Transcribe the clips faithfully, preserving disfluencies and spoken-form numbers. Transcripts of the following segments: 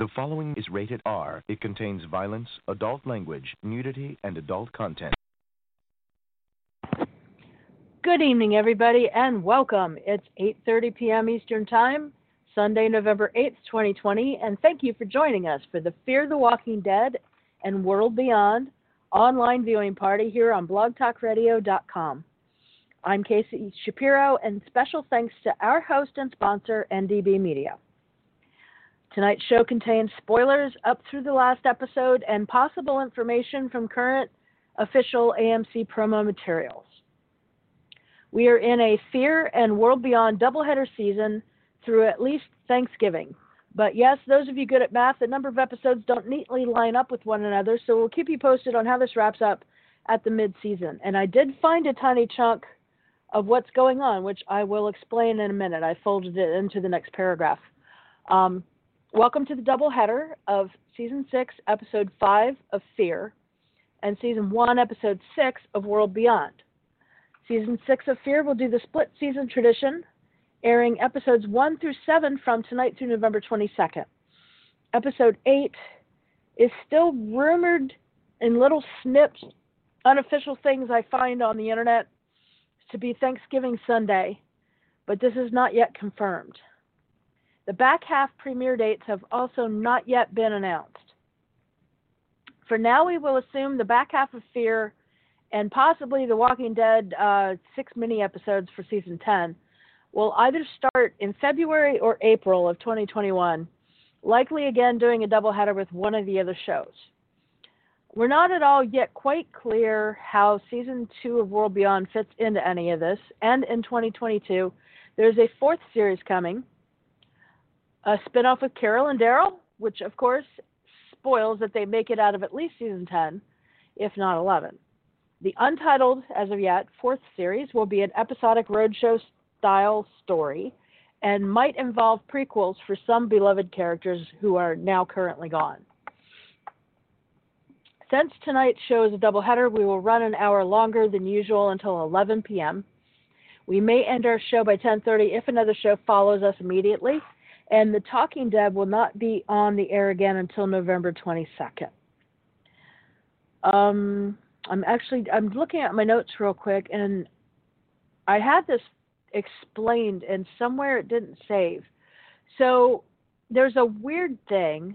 The following is rated R. It contains violence, adult language, nudity, and adult content. Good evening, everybody, and welcome. It's eight thirty p.m. Eastern Time, Sunday, November eighth, twenty twenty, and thank you for joining us for the Fear the Walking Dead and World Beyond online viewing party here on blog talk radio dot com. I'm Casey Shapiro, and special thanks to our host and sponsor, N D B Media. Tonight's show contains spoilers up through the last episode and possible information from current official A M C promo materials. We are in a Fear and World Beyond doubleheader season through at least Thanksgiving. But yes, those of you good at math, the number of episodes don't neatly line up with one another, so we'll keep you posted on how this wraps up at the mid-season. And I did find a tiny chunk of what's going on, which I will explain in a minute. I folded it into the next paragraph. Um, welcome to the doubleheader of Season six, Episode five of Fear, and Season one, Episode six of World Beyond. Season six of Fear will do the split season tradition, airing episodes one through seven from tonight through November twenty-second. Episode eight is still rumored in little snips, unofficial things I find on the internet, to be Thanksgiving Sunday, but this is not yet confirmed. The back half premiere dates have also not yet been announced. For now, we will assume the back half of Fear and possibly The Walking Dead uh, six mini episodes for Season ten will either start in February or April of twenty twenty-one, likely again doing a doubleheader with one of the other shows. We're not at all yet quite clear how Season two of World Beyond fits into any of this, and in twenty twenty-two, there's a fourth series coming, a spinoff with Carol and Daryl, which of course spoils that they make it out of at least Season ten, if not eleven. The untitled, as of yet, fourth series will be an episodic roadshow-style story and might involve prequels for some beloved characters who are now currently gone. Since tonight's show is a doubleheader, we will run an hour longer than usual until eleven p.m. We may end our show by ten thirty if another show follows us immediately, and The Talking Dead will not be on the air again until November twenty-second. Um... I'm actually, I'm looking at my notes real quick, and I had this explained, and somewhere it didn't save. So there's a weird thing.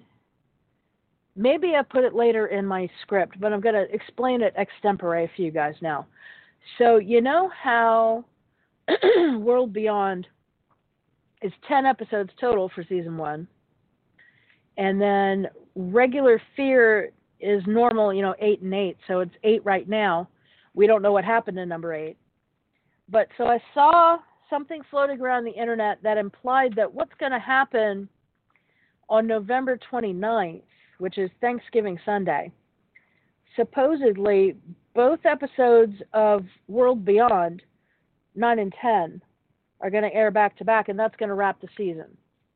Maybe I put it later in my script, but I'm going to explain it extempore for you guys now. So you know how World Beyond is ten episodes total for Season one, and then regular Fear is normal, you know, eight and eight, so it's eight right now. We don't know what happened in number eight. But so I saw something floating around the internet that implied that what's going to happen on November twenty-ninth, which is Thanksgiving Sunday, supposedly both episodes of World Beyond, nine and ten, are going to air back to back, and that's going to wrap the season.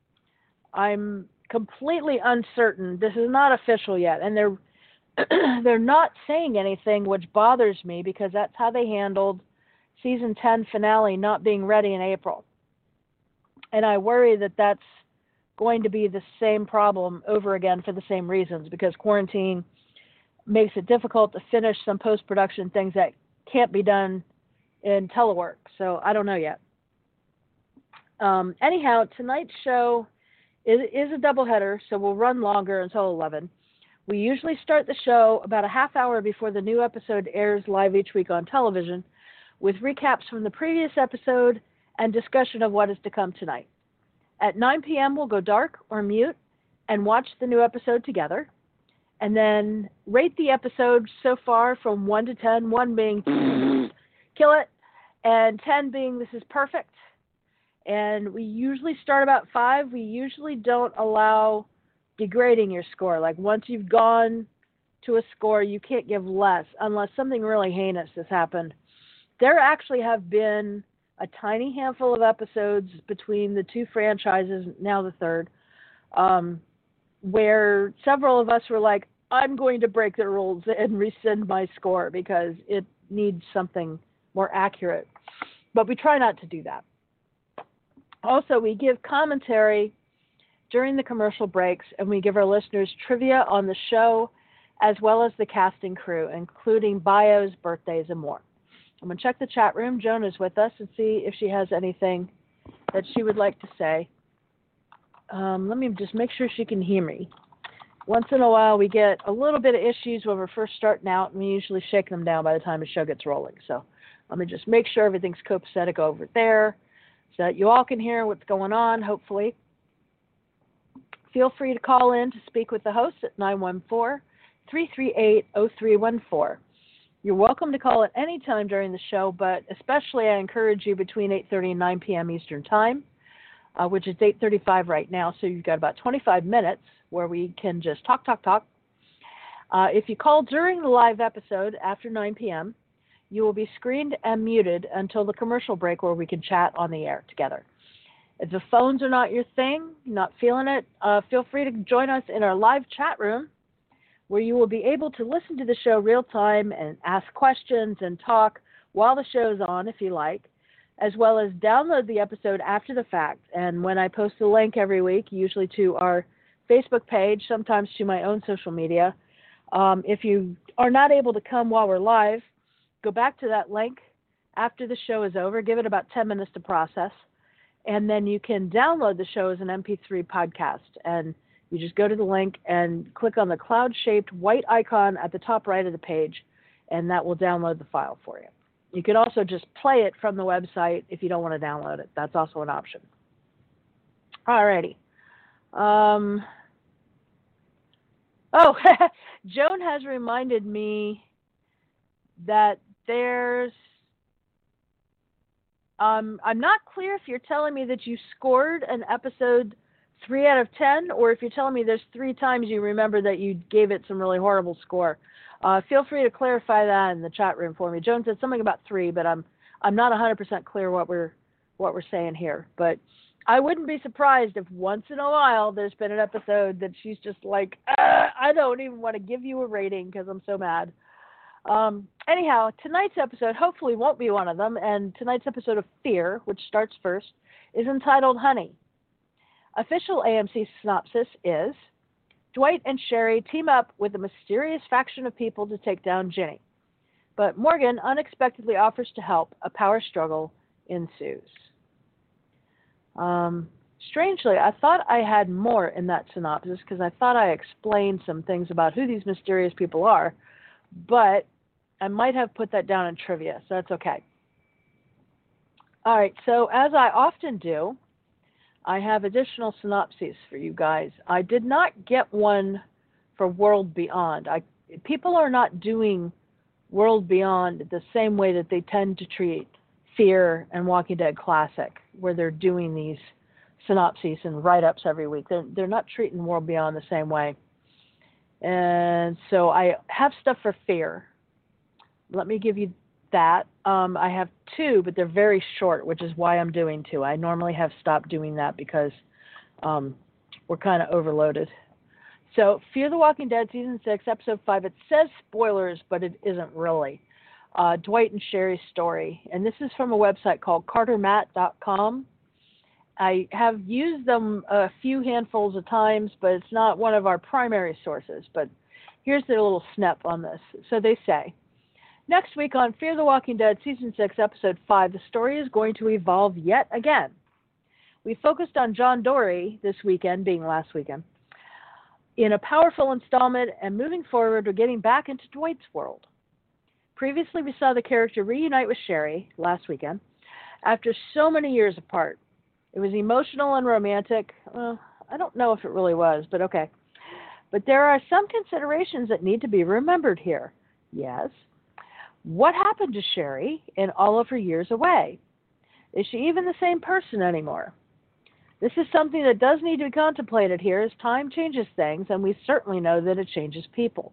I'm completely uncertain. This is not official yet, and they're they're not saying anything, which bothers me because that's how they handled Season ten finale not being ready in April. And I worry that that's going to be the same problem over again for the same reasons, because quarantine makes it difficult to finish some post-production things that can't be done in telework. So I don't know yet. Um, anyhow, tonight's show is, is a doubleheader, so we'll run longer until eleven. We usually start the show about a half hour before the new episode airs live each week on television, with recaps from the previous episode and discussion of what is to come tonight. At nine p.m., we'll go dark or mute and watch the new episode together, and then rate the episode so far from one to ten, one being kill it, and ten being this is perfect. And we usually start about five. We usually don't allow degrading your score. Like once you've gone to a score, you can't give less unless something really heinous has happened. There actually have been a tiny handful of episodes between the two franchises, now the third, um, where several of us were like, I'm going to break the rules and rescind my score because it needs something more accurate. But we try not to do that. Also, we give commentary during the commercial breaks, and we give our listeners trivia on the show, as well as the cast and crew, including bios, birthdays, and more. I'm going to check the chat room. Joan is with us and see if she has anything that she would like to say. Um, let me just make sure she can hear me. Once in a while, we get a little bit of issues when we're first starting out, and we usually shake them down by the time the show gets rolling. So let me just make sure everything's copacetic over there so that you all can hear what's going on, hopefully. Feel free to call in to speak with the host at nine one four, three three eight, zero three one four. You're welcome to call at any time during the show, but especially I encourage you between eight thirty and nine p.m. Eastern Time, uh, which is eight thirty-five right now, so you've got about twenty-five minutes where we can just talk, talk, talk. Uh, if you call during the live episode after nine p.m., you will be screened and muted until the commercial break where we can chat on the air together. If the phones are not your thing, not feeling it, uh, feel free to join us in our live chat room where you will be able to listen to the show real time and ask questions and talk while the show's on if you like, as well as download the episode after the fact. And when I post the link every week, usually to our Facebook page, sometimes to my own social media, um, if you are not able to come while we're live, go back to that link after the show is over, give it about ten minutes to process, and then you can download the show as an M P three podcast. And you just go to the link and click on the cloud-shaped white icon at the top right of the page, and that will download the file for you. You can also just play it from the website if you don't want to download it. That's also an option. All righty. Um, oh, Joan has reminded me that there's Um, I'm not clear if you're telling me that you scored an episode three out of ten, or if you're telling me there's three times you remember that you gave it some really horrible score. Uh, feel free to clarify that in the chat room for me. Joan said something about three, but I'm I'm not one hundred percent clear what we're what we're saying here. But I wouldn't be surprised if once in a while there's been an episode that she's just like, ah, I don't even want to give you a rating because I'm so mad. Um, anyhow, tonight's episode hopefully won't be one of them, and tonight's episode of Fear, which starts first, is entitled Honey. Official A M C synopsis is, Dwight and Sherry team up with a mysterious faction of people to take down Ginny, but Morgan unexpectedly offers to help. A power struggle ensues. Um, strangely, I thought I had more in that synopsis because I thought I explained some things about who these mysterious people are, but I might have put that down in trivia, so that's okay. All right, so as I often do, I have additional synopses for you guys. I did not get one for World Beyond. I, people are not doing World Beyond the same way that they tend to treat Fear and Walking Dead Classic, where they're doing these synopses and write-ups every week. They're, they're not treating World Beyond the same way. And so I have stuff for Fear. Let me give you that. Um, I have two, but they're very short, which is why I'm doing two. I normally have stopped doing that because um, we're kind of overloaded. So Fear the Walking Dead, Season six, Episode five. It says spoilers, but it isn't really. Uh, Dwight and Sherry's story. And this is from a website called carter matt dot com. I have used them a few handfuls of times, but it's not one of our primary sources. But here's their little snap on this. So they say, next week on Fear the Walking Dead, Season six, Episode five, the story is going to evolve yet again. We focused on John Dory this weekend, being last weekend, in a powerful installment, and moving forward, we're getting back into Dwight's world. Previously, we saw the character reunite with Sherry last weekend after so many years apart. It was emotional and romantic. Well, I don't know if it really was, but okay. But there are some considerations that need to be remembered here. Yes. What happened to Sherry in all of her years away? Is she even the same person anymore? This is something that does need to be contemplated here as time changes things, and we certainly know that it changes people.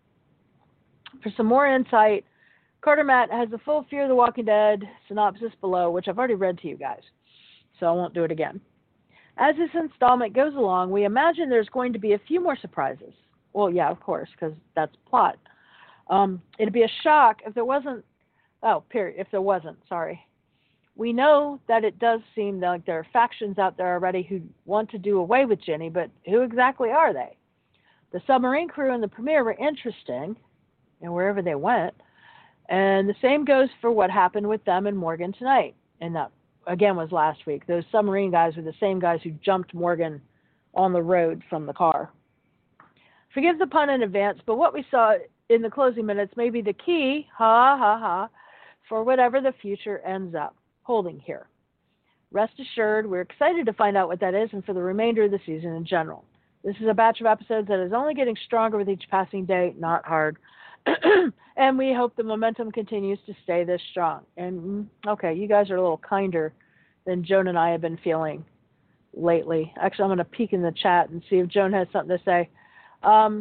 For some more insight, Carter Matt has the full Fear the Walking Dead synopsis below, which I've already read to you guys, so I won't do it again. As this installment goes along, we imagine there's going to be a few more surprises. Well, yeah, of course, because that's plot. Um, it'd be a shock if there wasn't, oh, period, if there wasn't, sorry. We know that it does seem like there are factions out there already who want to do away with Ginny, but who exactly are they? The submarine crew and the premiere were interesting, and wherever they went. And the same goes for what happened with them and Morgan tonight. And that, again, was last week. Those submarine guys were the same guys who jumped Morgan on the road from the car. Forgive the pun in advance, but what we saw in the closing minutes may be the key, ha, ha, ha, for whatever the future ends up holding here. Rest assured, we're excited to find out what that is and for the remainder of the season in general. This is a batch of episodes that is only getting stronger with each passing day, not hard. And we hope the momentum continues to stay this strong. And, okay, you guys are a little kinder than Joan and I have been feeling lately. Actually, I'm going to peek in the chat and see if Joan has something to say. Um,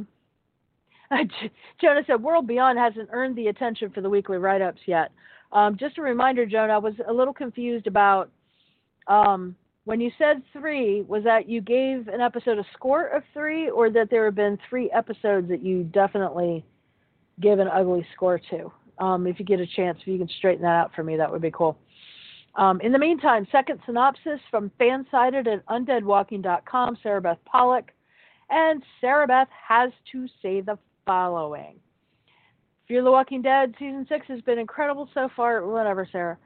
Jonah said, World Beyond hasn't earned the attention for the weekly write-ups yet. Um, just a reminder, Jonah, I was a little confused about um, when you said three, was that you gave an episode a score of three, or that there have been three episodes that you definitely give an ugly score to? Um, if you get a chance, if you can straighten that out for me, that would be cool. Um, in the meantime, second synopsis from Fansided at undead walking dot com, Sarah Beth Pollock. And Sarah Beth has to say the following. Fear the Walking Dead Season six has been incredible so far. Whatever, Sarah.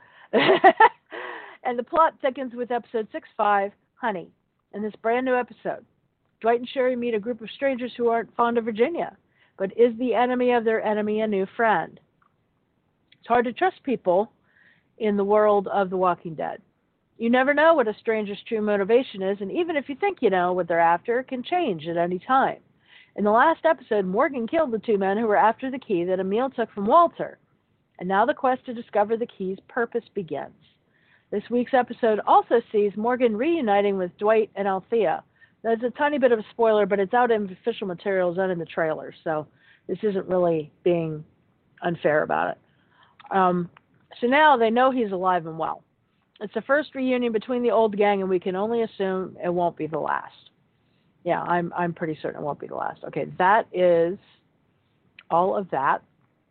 And the plot thickens with episode six five, Honey. In this brand new episode, Dwight and Sherry meet a group of strangers who aren't fond of Virginia, but is the enemy of their enemy a new friend? It's hard to trust people in the world of The Walking Dead. You never know what a stranger's true motivation is, and even if you think you know what they're after, it can change at any time. In the last episode, Morgan killed the two men who were after the key that Emil took from Walter, and now the quest to discover the key's purpose begins. This week's episode also sees Morgan reuniting with Dwight and Althea. There's a tiny bit of a spoiler, but it's out in official materials and in the trailer, so this isn't really being unfair about it. Um, so now they know he's alive and well. It's the first reunion between the old gang, and we can only assume it won't be the last. Yeah, I'm I'm pretty certain it won't be the last. Okay, that is all of that.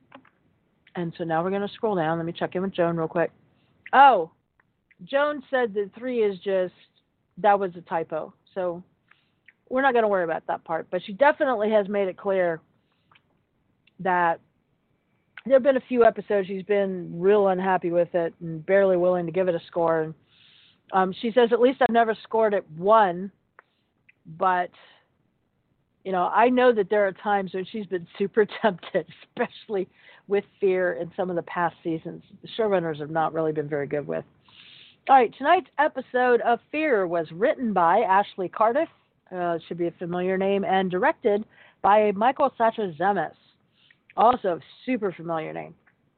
And so now we're going to scroll down. Let me check in with Joan real quick. Oh, Joan said that three is just, that was a typo. So we're not going to worry about that part. But she definitely has made it clear that there have been a few episodes she's been real unhappy with it and barely willing to give it a score. And um, she says, at least I've never scored it one. But, you know, I know that there are times when she's been super tempted, especially with Fear in some of the past seasons. The showrunners have not really been very good with. All right, tonight's episode of Fear was written by Ashley Cardiff, uh, should be a familiar name, and directed by Michael Sacha-Zemes. Also, super familiar name.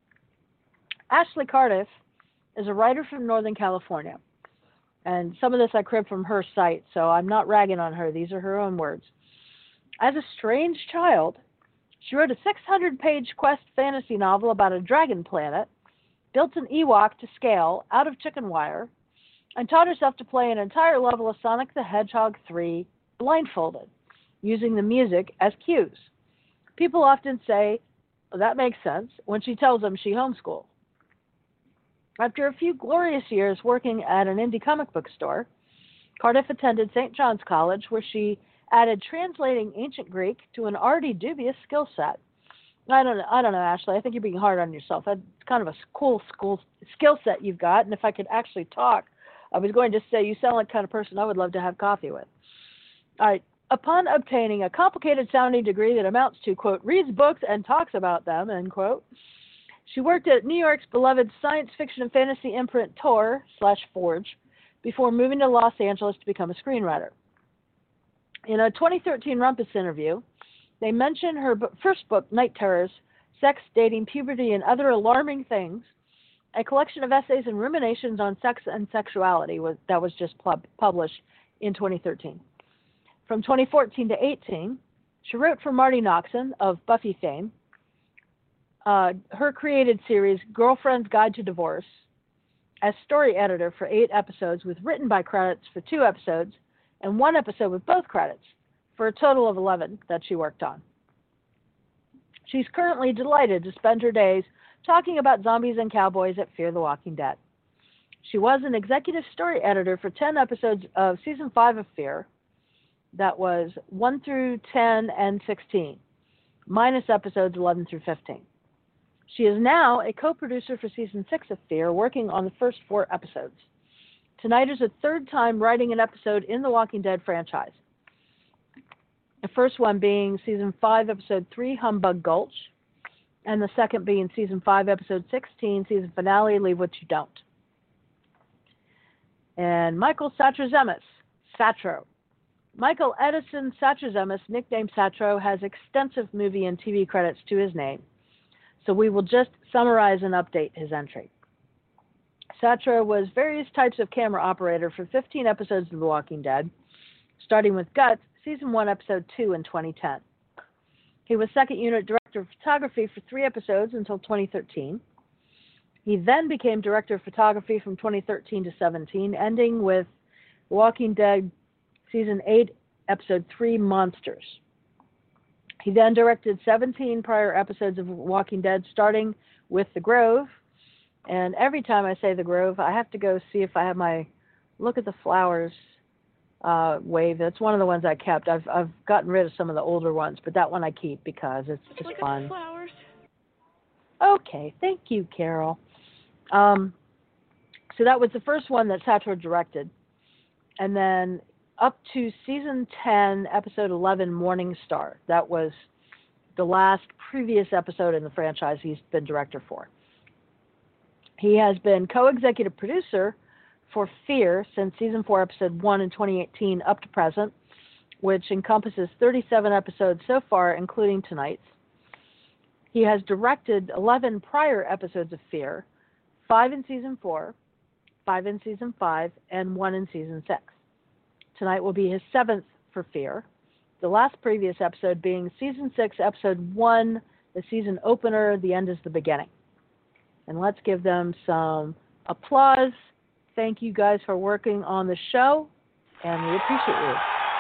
Ashley Cardiff is a writer from Northern California. And some of this I cribbed from her site, so I'm not ragging on her. These are her own words. As a strange child, she wrote a six hundred page quest fantasy novel about a dragon planet, built an Ewok to scale out of chicken wire, and taught herself to play an entire level of Sonic the Hedgehog three blindfolded, using the music as cues. People often say, well, that makes sense, when she tells them she homeschooled. After a few glorious years working at an indie comic book store, Cardiff attended Saint John's College, where she added translating ancient Greek to an already dubious skill set. I don't know, I don't know, Ashley. I think you're being hard on yourself. That's kind of a cool school skill set you've got, and if I could actually talk, I was going to say you sound like the kind of person I would love to have coffee with. All right. Upon obtaining a complicated-sounding degree that amounts to, quote, reads books and talks about them, end quote, she worked at New York's beloved science fiction and fantasy imprint Tor slash Forge before moving to Los Angeles to become a screenwriter. In a twenty thirteen Rumpus interview, they mentioned her first book, Night Terrors, Sex, Dating, Puberty, and Other Alarming Things, a collection of essays and ruminations on sex and sexuality was, that was just pub- published in twenty thirteen. From twenty fourteen to eighteen, she wrote for Marty Noxon of Buffy fame, uh, her created series Girlfriend's Guide to Divorce, as story editor for eight episodes with written by credits for two episodes and one episode with both credits, for a total of eleven that she worked on. She's currently delighted to spend her days talking about zombies and cowboys at Fear the Walking Dead. She was an executive story editor for ten episodes of season five of Fear. That was one through ten and sixteen, minus episodes eleven through fifteen. She is now a co-producer for season six of Fear, working on the first four episodes. Tonight is the third time writing an episode in the Walking Dead franchise. The first one being season five, episode three, Humbug Gulch, and the second being season five, episode sixteen, season finale, Leave What You Don't. And Michael Satrazemis, Satro. Michael Edison Satrazemis, nicknamed Satro, has extensive movie and T V credits to his name, so we will just summarize and update his entry. Satro was various types of camera operator for fifteen episodes of The Walking Dead, starting with Guts, season one, episode two in twenty ten. He was second unit director of photography for three episodes until twenty thirteen. He then became director of photography from twenty thirteen to seventeen, ending with Walking Dead season eight, episode three, Monsters. He then directed seventeen prior episodes of Walking Dead, starting with The Grove. And every time I say The Grove, I have to go see if I have my Look at the Flowers uh, wave. That's one of the ones I kept. I've I've gotten rid of some of the older ones, but that one I keep because it's just Look fun. at the flowers. Okay, thank you, Carol. Um, so that was the first one that Satro directed. And then up to season ten, episode eleven, Morning Star. That was the last previous episode in the franchise he's been director for. He has been co-executive producer for Fear since season four, episode one in twenty eighteen up to present, which encompasses thirty-seven episodes so far, including tonight's. He has directed eleven prior episodes of Fear, five in season four, five in season five, and one in season six. Tonight will be his seventh for Fear, the last previous episode being season six, episode one, the season opener, The End is the Beginning. And let's give them some applause. Thank you guys for working on the show, and we appreciate you.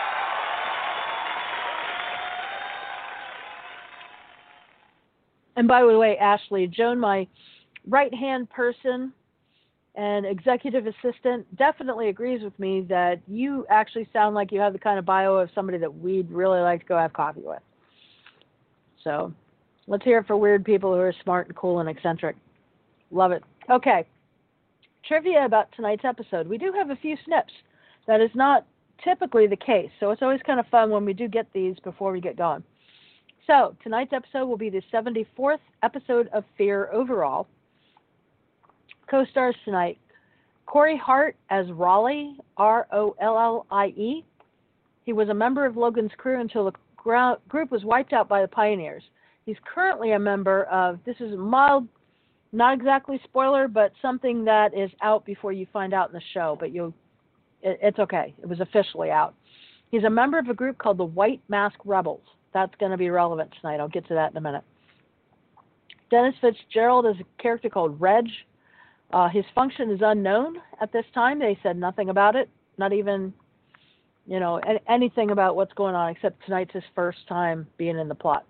And by the way, Ashley, Joan, my right-hand person and executive assistant, definitely agrees with me that you actually sound like you have the kind of bio of somebody that we'd really like to go have coffee with. So let's hear it for weird people who are smart and cool and eccentric. Love it. Okay. Trivia about tonight's episode. We do have a few snips. That is not typically the case, so it's always kind of fun when we do get these before we get going. So tonight's episode will be the seventy-fourth episode of Fear overall. Co-stars tonight, Corey Hart as Raleigh, R O L L I E. He was a member of Logan's crew until the grou- group was wiped out by the Pioneers. He's currently a member of, this is a mild, not exactly spoiler, but something that is out before you find out in the show, but you'll, it, it's okay. It was officially out. He's a member of a group called the White Mask Rebels. That's going to be relevant tonight. I'll get to that in a minute. Dennis Fitzgerald is a character called Reg. Uh, his function is unknown at this time. They said nothing about it, not even, you know, anything about what's going on, except tonight's his first time being in the plot.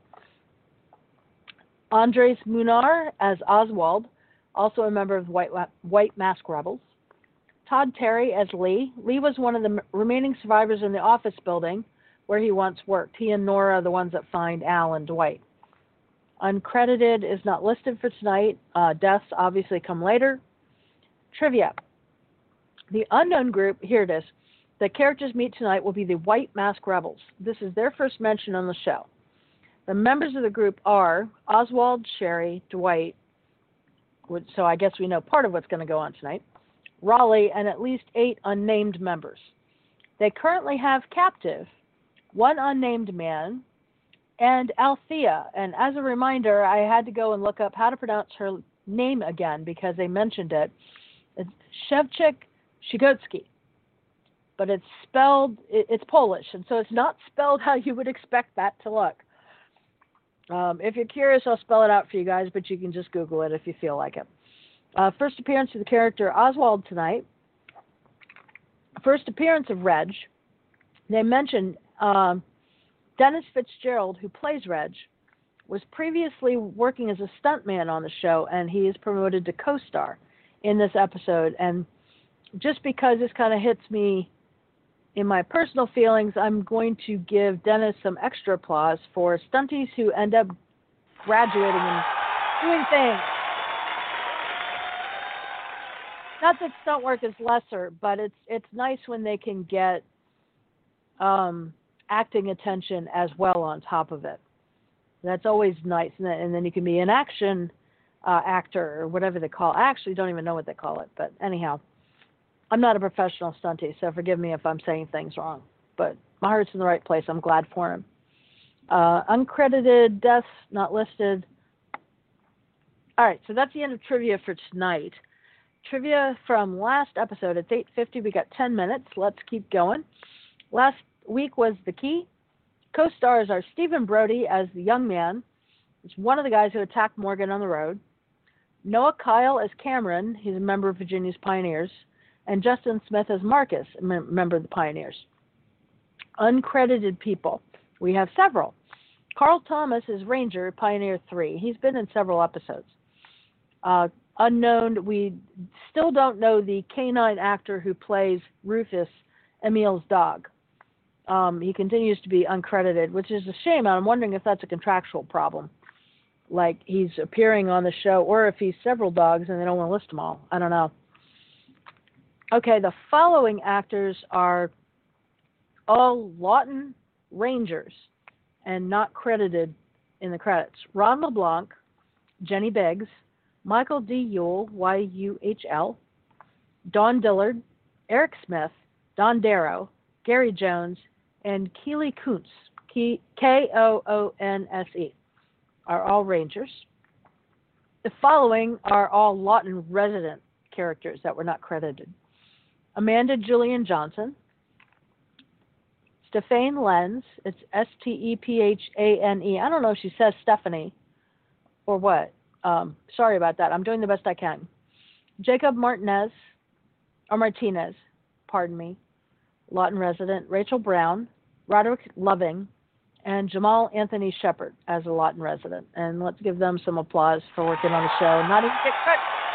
Andres Munar as Oswald, also a member of the White, White Mask Rebels. Todd Terry as Lee. Lee was one of the remaining survivors in the office building where he once worked. He and Nora are the ones that find Al and Dwight. Uncredited is not listed for tonight. Uh, deaths obviously come later. Trivia. The unknown group, here it is, the characters meet tonight will be the White Mask Rebels. This is their first mention on the show. The members of the group are Oswald, Sherry, Dwight, which, so I guess we know part of what's going to go on tonight, Raleigh, and at least eight unnamed members. They currently have captive one unnamed man and Althea. And as a reminder, I had to go and look up how to pronounce her name again because they mentioned it. It's Shevchik Shigotsky, but it's spelled, it's Polish, and so it's not spelled how you would expect that to look. Um, if you're curious, I'll spell it out for you guys, but you can just Google it if you feel like it. Uh, first appearance of the character Oswald tonight. First appearance of Reg. They mentioned um, Dennis Fitzgerald, who plays Reg, was previously working as a stuntman on the show, and he is promoted to co-star in this episode. And just because this kind of hits me in my personal feelings, I'm going to give Dennis some extra applause for stunties who end up graduating and doing things. Not that stunt work is lesser, but it's it's nice when they can get um, acting attention as well on top of it. That's always nice. And then, and then you can be an action uh, actor or whatever they call it. I actually don't even know what they call it. But anyhow, I'm not a professional stuntie, so forgive me if I'm saying things wrong. But my heart's in the right place. I'm glad for him. Uh, uncredited deaths, not listed. All right, so that's the end of trivia for tonight. Trivia from last episode. It's eight fifty. We got ten minutes. Let's keep going. Last week was The Key. Co-stars are Stephen Brody as the young man. He's one of the guys who attacked Morgan on the road. Noah Kyle as Cameron. He's a member of Virginia's Pioneers. And Justin Smith as Marcus, a member of the Pioneers. Uncredited people. We have several. Carl Thomas is Ranger, Pioneer three. He's been in several episodes. Uh, unknown, we still don't know the canine actor who plays Rufus, Emil's dog. Um, he continues to be uncredited, which is a shame. I'm wondering if that's a contractual problem. Like he's appearing on the show, or if he's several dogs and they don't want to list them all. I don't know. Okay, the following actors are all Lawton Rangers and not credited in the credits. Ron LeBlanc, Jenny Biggs, Michael D. Yule, Y U H L, Don Dillard, Eric Smith, Don Darrow, Gary Jones, and Keely Kuntz, K O O N S E, are all Rangers. The following are all Lawton resident characters that were not credited. Amanda Julian Johnson, Stephane Lenz, it's S T E P H A N E. I don't know if she says Stephanie or what. Um, sorry about that. I'm doing the best I can. Jacob Martinez, or Martinez, pardon me, Lawton resident. Rachel Brown, Roderick Loving, and Jamal Anthony Shepard as a Lawton resident. And let's give them some applause for working on the show. Not even get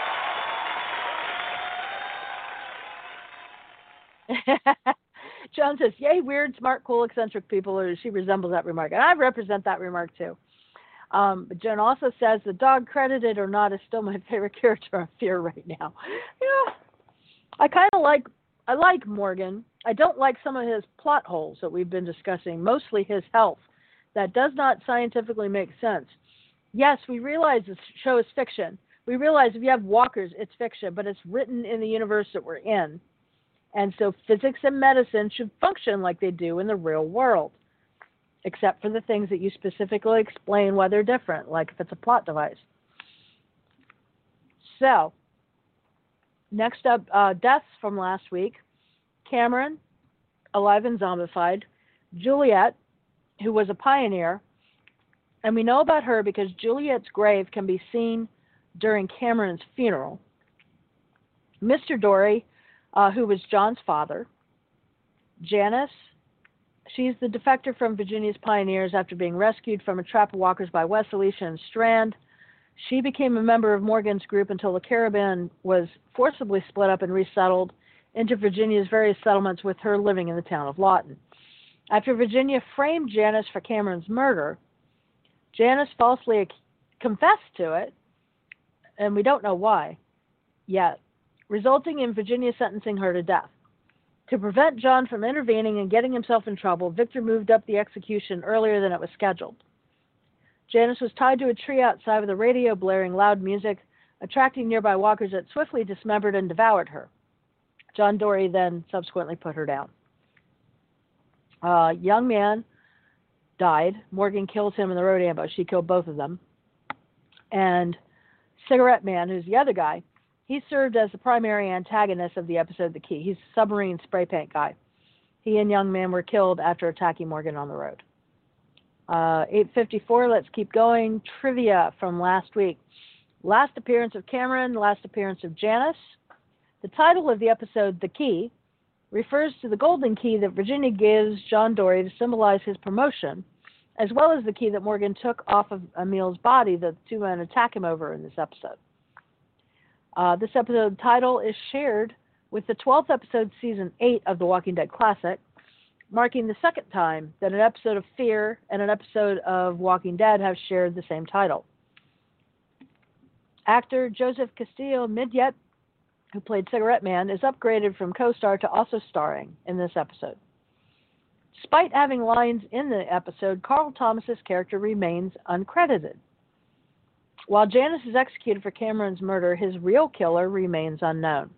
credit. Joan says, yay, weird, smart, cool, eccentric people. Or she resembles that remark. And I represent that remark too. Um, but Joan also says, the dog, credited or not, is still my favorite character on Fear right now. Yeah, I kind of like, I like Morgan. I don't like some of his plot holes that we've been discussing, mostly his health. That does not scientifically make sense. Yes, we realize this show is fiction. We realize if you have walkers, it's fiction, but it's written in the universe that we're in. And so physics and medicine should function like they do in the real world, except for the things that you specifically explain why they're different, like if it's a plot device. So, next up, uh, deaths from last week. Cameron, alive and zombified. Juliet, who was a pioneer. And we know about her because Juliet's grave can be seen during Cameron's funeral. Mister Dory, uh, who was John's father. Janice, she's the defector from Virginia's Pioneers after being rescued from a trap of walkers by Wes, Alicia, and Strand. She became a member of Morgan's group until the caravan was forcibly split up and resettled into Virginia's various settlements, with her living in the town of Lawton. After Virginia framed Janice for Cameron's murder, Janice falsely ac- confessed to it, and we don't know why yet, resulting in Virginia sentencing her to death. To prevent John from intervening and getting himself in trouble, Victor moved up the execution earlier than it was scheduled. Janice was tied to a tree outside with a radio blaring loud music, attracting nearby walkers that swiftly dismembered and devoured her. John Dory then subsequently put her down. A young man died. Morgan kills him in the road ambush. She killed both of them. And Cigarette Man, who's the other guy, he served as the primary antagonist of the episode The Key. He's a submarine spray paint guy. He and Young Man were killed after attacking Morgan on the road. Uh, eight fifty-four, let's keep going. Trivia from last week. Last appearance of Cameron, last appearance of Janice. The title of the episode, The Key, refers to the golden key that Virginia gives John Dory to symbolize his promotion, as well as the key that Morgan took off of Emil's body that the two men attack him over in this episode. Uh, this episode title is shared with the twelfth episode, season eight of The Walking Dead Classic, marking the second time that an episode of Fear and an episode of Walking Dead have shared the same title. Actor Joseph Castillo-Midyet, who played Cigarette Man, is upgraded from co-star to also starring in this episode. Despite having lines in the episode, Carl Thomas's character remains uncredited. While Janice is executed for Cameron's murder, his real killer remains unknown.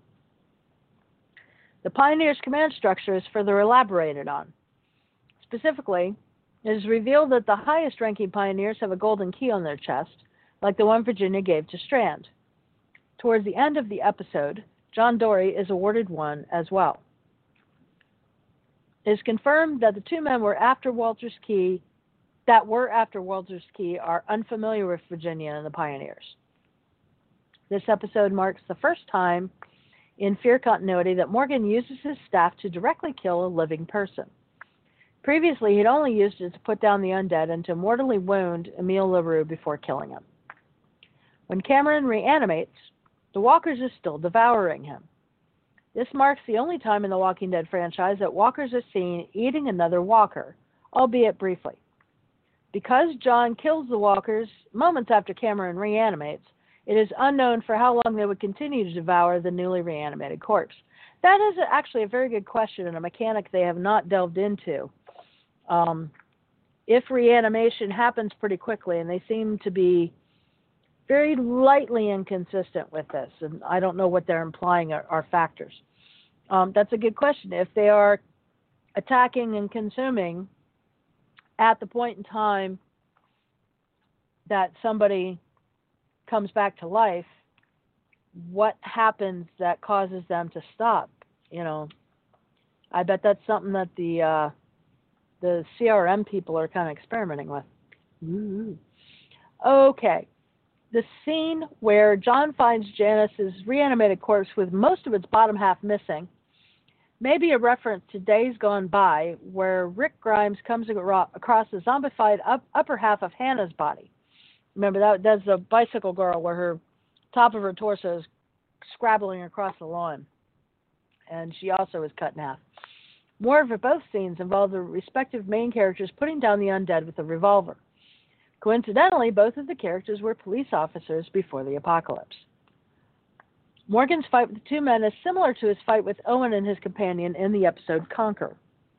The Pioneers' command structure is further elaborated on. Specifically, it is revealed that the highest-ranking Pioneers have a golden key on their chest, like the one Virginia gave to Strand. Towards the end of the episode, John Dorie is awarded one as well. It is confirmed that the two men were after Walter's Key, that were after Walter's Key are unfamiliar with Virginia and the Pioneers. This episode marks the first time in Fear continuity that Morgan uses his staff to directly kill a living person. Previously, he'd only used it to put down the undead and to mortally wound Emile LaRue before killing him. When Cameron reanimates, the walkers are still devouring him. This marks the only time in the Walking Dead franchise that walkers are seen eating another walker, albeit briefly. Because John kills the walkers moments after Cameron reanimates, it is unknown for how long they would continue to devour the newly reanimated corpse. That is actually a very good question and a mechanic they have not delved into. Um, if reanimation happens pretty quickly, and they seem to be very lightly inconsistent with this, and I don't know what they're implying are, are factors. Um, that's a good question. If they are attacking and consuming at the point in time that somebody comes back to life, what happens that causes them to stop? You know, I bet that's something that the uh, the C R M people are kind of experimenting with. Ooh. Okay. The scene where John finds Janice's reanimated corpse with most of its bottom half missing may be a reference to Days Gone By, where Rick Grimes comes across the zombified up, upper half of Hannah's body. Remember, that that's the bicycle girl where her top of her torso is scrabbling across the lawn, and she also is cut in half. More of both scenes involve the respective main characters putting down the undead with a revolver. Coincidentally, both of the characters were police officers before the apocalypse. Morgan's fight with the two men is similar to his fight with Owen and his companion in the episode Conquer.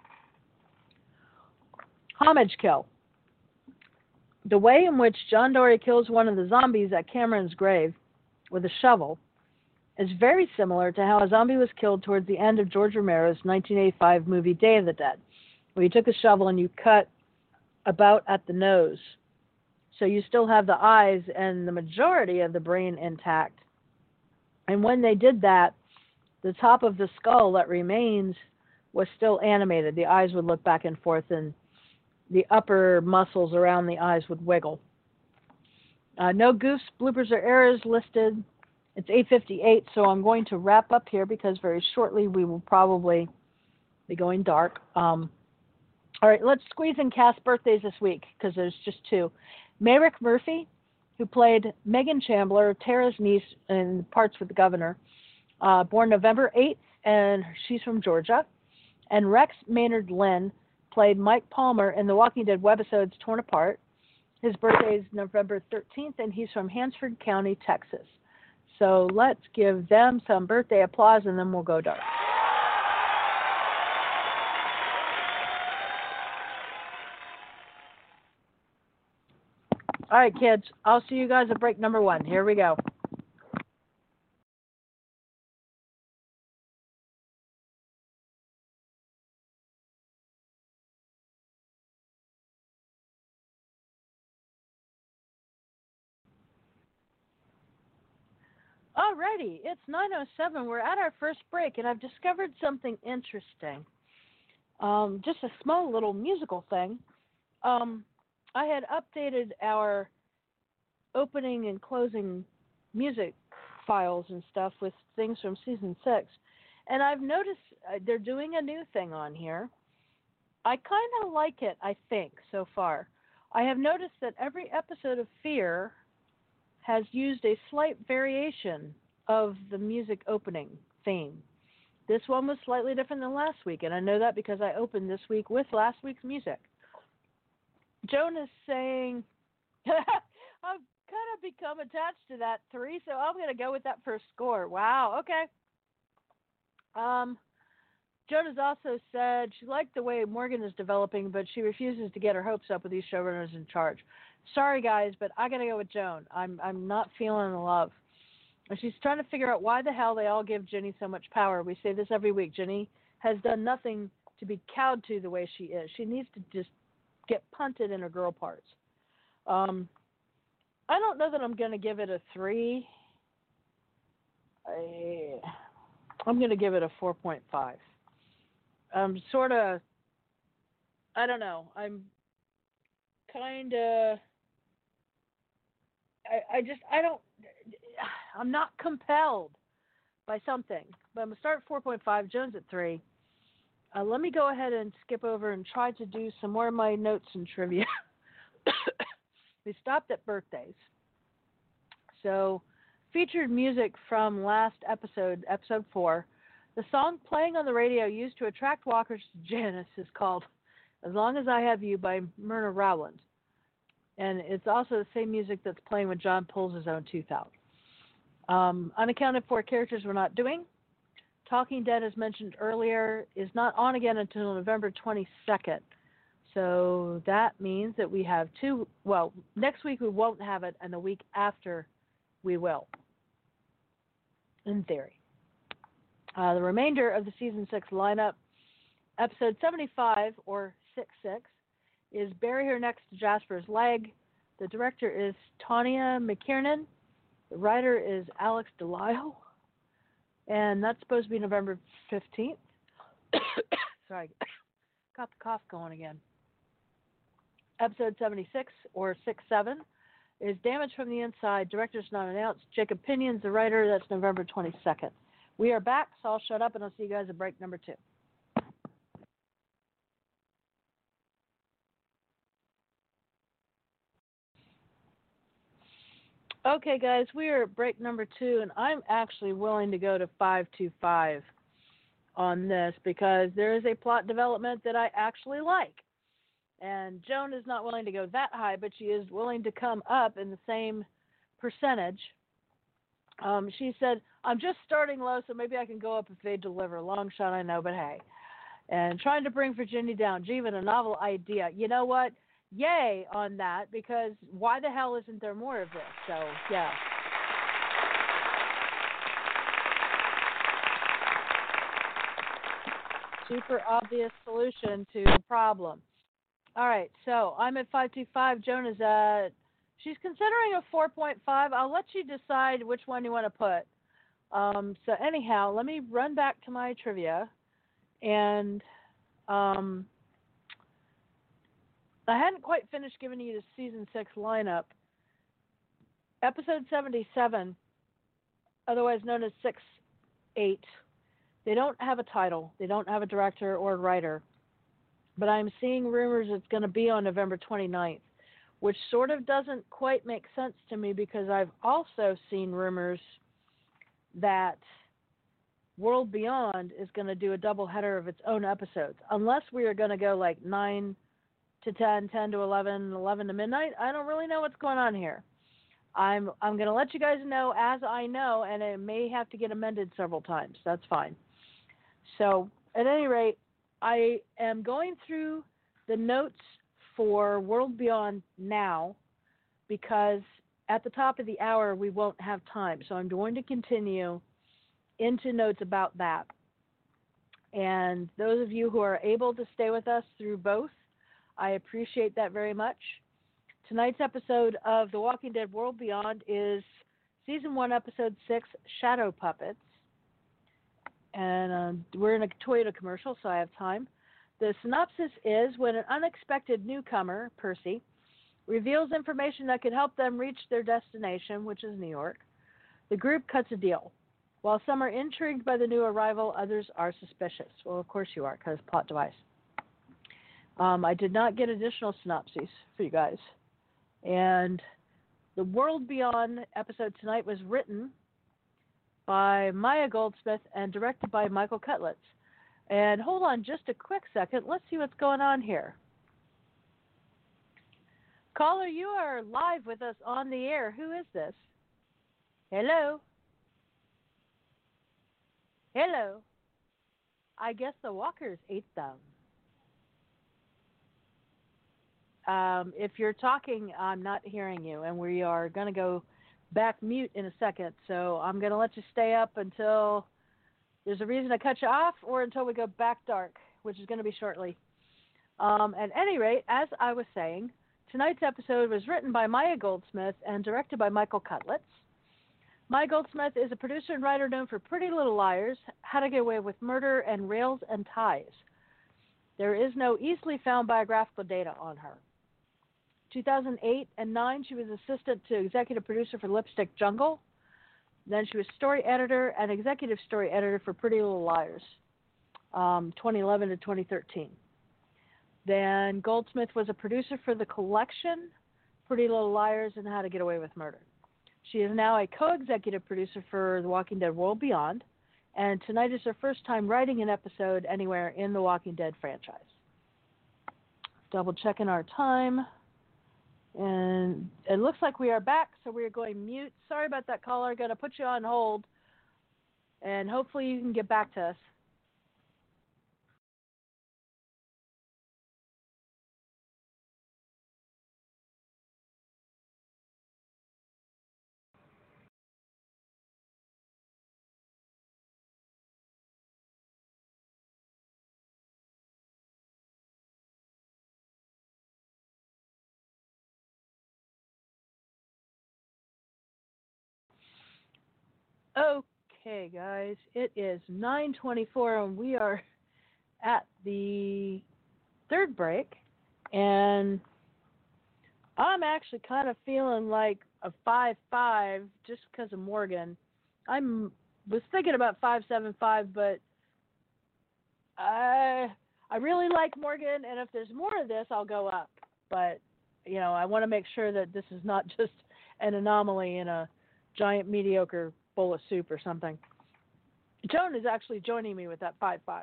Homage kill. The way in which John Dorie kills one of the zombies at Cameron's grave with a shovel is very similar to how a zombie was killed towards the end of George Romero's nineteen eighty-five movie Day of the Dead, where you took a shovel and you cut about at the nose. So you still have the eyes and the majority of the brain intact. And when they did that, the top of the skull that remains was still animated. The eyes would look back and forth, and the upper muscles around the eyes would wiggle. Uh, no goofs, bloopers, or errors listed. It's eight fifty-eight, so I'm going to wrap up here because very shortly we will probably be going dark. Um, all right, let's squeeze in cast birthdays this week because there's just two. Mayrick Murphy, who played Megan Chandler, Tara's niece in Parts with the Governor, uh, born November eighth, and she's from Georgia. And Rex Maynard Lynn played Mike Palmer in the Walking Dead webisodes Torn Apart. His birthday is November thirteenth, and he's from Hansford County, Texas. So let's give them some birthday applause, and then we'll go dark. All right, kids, I'll see you guys at break number one. Here we go. Alrighty, it's nine oh seven. We're at our first break, and I've discovered something interesting. Um, just a small little musical thing. Um, I had updated our opening and closing music files and stuff with things from season six, and I've noticed uh, they're doing a new thing on here. I kind of like it, I think, so far. I have noticed that every episode of Fear has used a slight variation of the music opening theme. this one was slightly different than last week, and I know that because I opened this week with last week's music. Joan is saying, I've kind of become attached to that three, so I'm going to go with that first score. Wow, okay. Um, Joan has also said she liked the way Morgan is developing, but she refuses to get her hopes up with these showrunners in charge. Sorry, guys, but I got to go with Joan. I'm I'm not feeling the love. She's trying to figure out why the hell they all give Ginny so much power. We say this every week. Ginny has done nothing to be cowed to the way she is. She needs to just get punted in her girl parts. Um, I don't know that I'm going to give it a three. I, I'm going to give it a four point five. I'm sort of, I don't know. I'm kind of, I, I just, I don't, I'm not compelled by something. But I'm going to start at four point five, Jones at three. Uh, let me go ahead and skip over and try to do some more of my notes and trivia. We stopped at birthdays. So, featured music from last episode, episode four. The song playing on the radio used to attract walkers to Janice is called As Long As I Have You by Myrna Rowland. And it's also the same music that's playing when John pulls his own tooth out. Um, unaccounted for characters we're not doing. Talking Dead, as mentioned earlier, is not on again until November twenty-second. So that means that we have two, well, next week we won't have it, and the week after we will, in theory. Uh, the remainder of the season six lineup, episode seventy-five, or six six, is Bury Her Next to Jasper's Leg. The director is Tanya McKiernan. The writer is Alex Delisle. And that's supposed to be November fifteenth. Sorry, got the cough going again. Episode seventy-six, or six seven, is Damage from the Inside. Director's not announced. Jacob Pinion's the writer. That's November twenty-second. We are back, so I'll shut up and I'll see you guys at break number two. Okay, guys, we are at break number two, and I'm actually willing to go to five two five on this because there is a plot development that I actually like. And Joan is not willing to go that high, but she is willing to come up in the same percentage. Um, she said, I'm just starting low, so maybe I can go up if they deliver. Long shot, I know, but hey. And trying to bring Virginia down. Gee, what a novel idea. You know what? Yay on that, because why the hell isn't there more of this? So, yeah. Super obvious solution to the problem. All right, so I'm at five two five. Joan is at, she's considering a four point five. I'll let you decide which one you want to put. Um, so anyhow, let me run back to my trivia. And um, I hadn't quite finished giving you the season six lineup. Episode seventy-seven, otherwise known as six eight, they don't have a title. They don't have a director or a writer. But I'm seeing rumors it's going to be on November twenty-ninth, which sort of doesn't quite make sense to me because I've also seen rumors that World Beyond is going to do a double header of its own episodes. Unless we are going to go like nine to ten, ten to eleven, eleven to midnight. I don't really know what's going on here. I'm I'm going to let you guys know as I know, and it may have to get amended several times. That's fine. So, at any rate, I am going through the notes for World Beyond now because at the top of the hour we won't have time. So I'm going to continue into notes about that. And those of you who are able to stay with us through both, I appreciate that very much. Tonight's episode of The Walking Dead World Beyond is Season one, Episode six, Shadow Puppets. And um, we're in a Toyota commercial, so I have time. The synopsis is, when an unexpected newcomer, Percy, reveals information that could help them reach their destination, which is New York, the group cuts a deal. While some are intrigued by the new arrival, others are suspicious. Well, of course you are, because plot device. Um, I did not get additional synopses for you guys. And the World Beyond episode tonight was written by Maya Goldsmith and directed by Michael Cutlitz. And hold on just a quick second. Let's see what's going on here. Caller, you are live with us on the air. Who is this? Hello? Hello? I guess the walkers ate them. Um, if you're talking, I'm not hearing you, and we are going to go back mute in a second. So I'm going to let you stay up until there's a reason to cut you off or until we go back dark, which is going to be shortly. Um, at any rate, as I was saying, tonight's episode was written by Maya Goldsmith and directed by Michael Cutlitz. Maya Goldsmith is a producer and writer known for Pretty Little Liars, How to Get Away with Murder, and Rails and Ties. There is no easily found biographical data on her. two thousand eight and nine, she was assistant to executive producer for Lipstick Jungle. Then she was story editor and executive story editor for Pretty Little Liars, um, twenty eleven to twenty thirteen. Then Goldsmith was a producer for the collection Pretty Little Liars and How to Get Away with Murder. She is now a co-executive producer for The Walking Dead World Beyond, and tonight is her first time writing an episode anywhere in the Walking Dead franchise. Double checking our time. And it looks like we are back, so we are going mute. Sorry about that, caller. Going to put you on hold, and hopefully you can get back to us. Okay, guys, it is nine twenty-four, and we are at the third break, and I'm actually kind of feeling like a five five just because of Morgan. I was thinking about five seven five, but I I really like Morgan, and if there's more of this, I'll go up. But, you know, I want to make sure that this is not just an anomaly in a giant mediocre bowl of soup or something. Joan is actually joining me with that five five.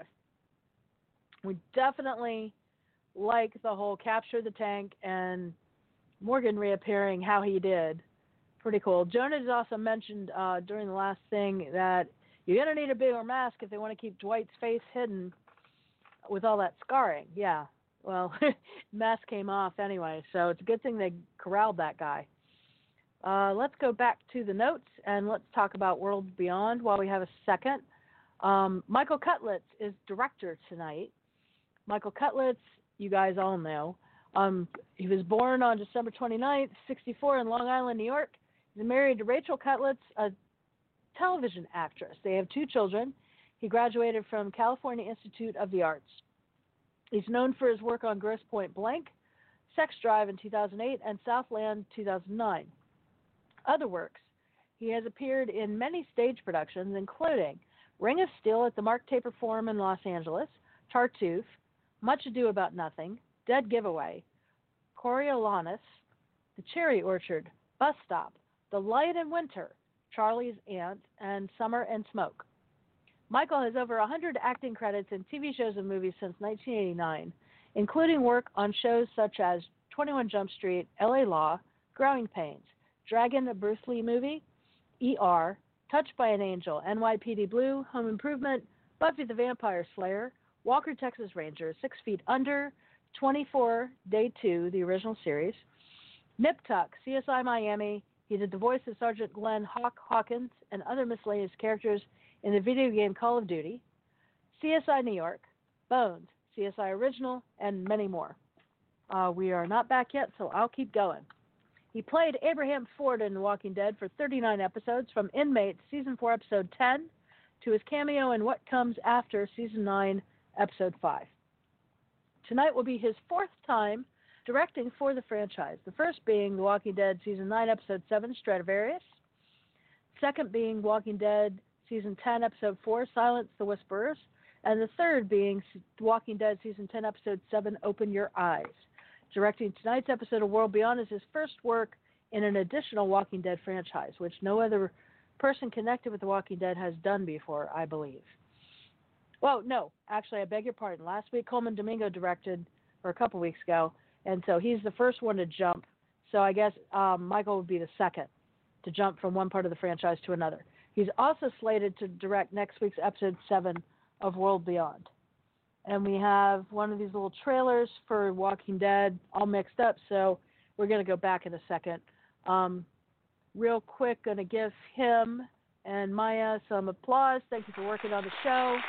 We definitely like the whole capture the tank and Morgan reappearing how he did. Pretty cool. Joan has also mentioned uh, during the last thing that you're going to need a bigger mask if they want to keep Dwight's face hidden with all that scarring. Yeah, well, mask came off anyway, so it's a good thing they corralled that guy. Uh, let's go back to the notes, and let's talk about World Beyond while we have a second. Um, Michael Cutlitz is director tonight. Michael Cutlitz, you guys all know. Um, he was born on December twenty-ninth, sixty-four in Long Island, New York. He's married to Rachel Cutlitz, a television actress. They have two children. He graduated from California Institute of the Arts. He's known for his work on Grosse Pointe Blank, Sex Drive in two thousand eight, and Southland two thousand nine. Other works. He has appeared in many stage productions, including Ring of Steel at the Mark Taper Forum in Los Angeles, Tartuffe, Much Ado About Nothing, Dead Giveaway, Coriolanus, The Cherry Orchard, Bus Stop, The Lion in Winter, Charlie's Aunt, and Summer and Smoke. Michael has over one hundred acting credits in T V shows and movies since nineteen eighty-nine, including work on shows such as twenty-one Jump Street, L A Law, Growing Pains, Dragon, a Bruce Lee movie, E R, Touched by an Angel, N Y P D Blue, Home Improvement, Buffy the Vampire Slayer, Walker, Texas Ranger, Six Feet Under, twenty-four, Day two, the original series, Nip Tuck, C S I Miami. He did the voice of Sergeant Glenn Hawk Hawkins and other miscellaneous characters in the video game Call of Duty, C S I New York, Bones, C S I Original, and many more. Uh, we are not back yet, so I'll keep going. He played Abraham Ford in The Walking Dead for thirty-nine episodes, from Inmates, Season four, Episode ten, to his cameo in What Comes After, Season nine, Episode five. Tonight will be his fourth time directing for the franchise, the first being The Walking Dead Season nine, Episode seven, Stradivarius, second being Walking Dead Season ten, Episode four, Silence the Whisperers, and the third being Walking Dead Season ten, Episode seven, Open Your Eyes. Directing tonight's episode of World Beyond is his first work in an additional Walking Dead franchise, which no other person connected with The Walking Dead has done before, I believe. Well, no, actually, I beg your pardon. Last week, Coleman Domingo directed, or a couple weeks ago, and so he's the first one to jump. So I guess um, Michael would be the second to jump from one part of the franchise to another. He's also slated to direct next week's episode seven of World Beyond. And we have one of these little trailers for Walking Dead all mixed up, so we're going to go back in a second. Um, real quick, going to give him and Maya some applause. Thank you for working on the show.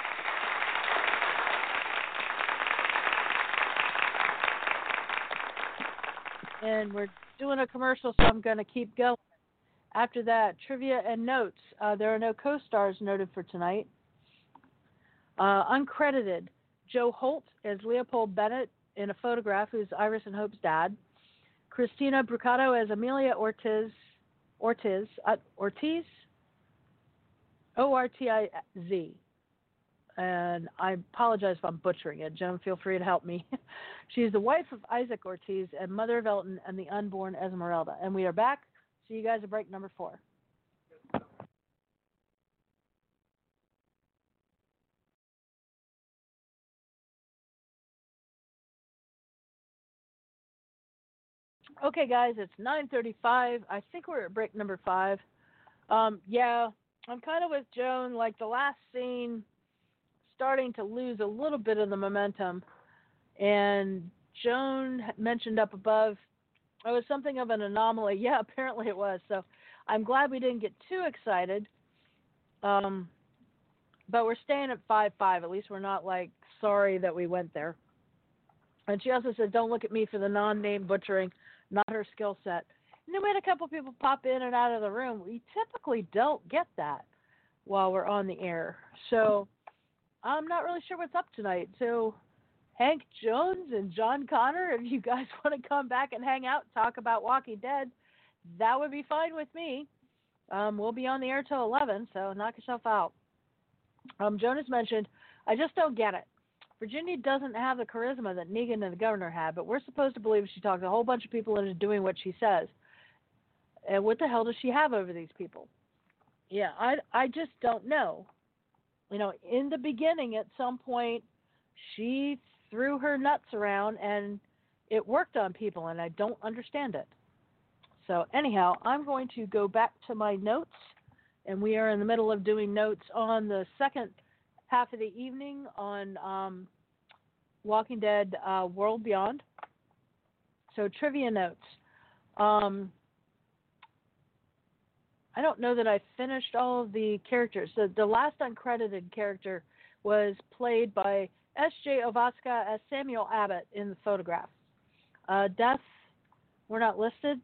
And we're doing a commercial, so I'm going to keep going. After that, trivia and notes. Uh, there are no co-stars noted for tonight. Uh, uncredited, Joe Holt as Leopold Bennett in a photograph, who's Iris and Hope's dad. Christina Brucato as Amelia Ortiz, Ortiz, uh, Ortiz, O R T I Z. And I apologize if I'm butchering it. Joan, feel free to help me. She's the wife of Isaac Ortiz and mother of Elton and the unborn Esmeralda. And we are back. See you guys at break number four. Okay, guys, it's nine thirty-five. I think we're at break number five. Um, yeah, I'm kind of with Joan. Like the last scene, starting to lose a little bit of the momentum. And Joan mentioned up above, it was something of an anomaly. Yeah, apparently it was. So I'm glad we didn't get too excited. Um, but we're staying at five five. At least we're not, like, sorry that we went there. And she also said, don't look at me for the non-name butchering, not her skill set. And then we had a couple people pop in and out of the room. We typically don't get that while we're on the air. So I'm not really sure what's up tonight. So Hank Jones and John Connor, if you guys want to come back and hang out and talk about Walking Dead, that would be fine with me. Um, we'll be on the air till eleven, so knock yourself out. Um, Jonas mentioned, I just don't get it. Virginia doesn't have the charisma that Negan and the governor had, but we're supposed to believe she talks a whole bunch of people into doing what she says. And what the hell does she have over these people? Yeah, I, I just don't know. You know, in the beginning, at some point, she threw her nuts around and it worked on people, and I don't understand it. So anyhow, I'm going to go back to my notes, and we are in the middle of doing notes on the second half of the evening on um, Walking Dead uh, World Beyond. So trivia notes. Um, I don't know that I finished all of the characters. The, the last uncredited character was played by S J Ovaska as Samuel Abbott in the photograph. Uh, deaths were not listed.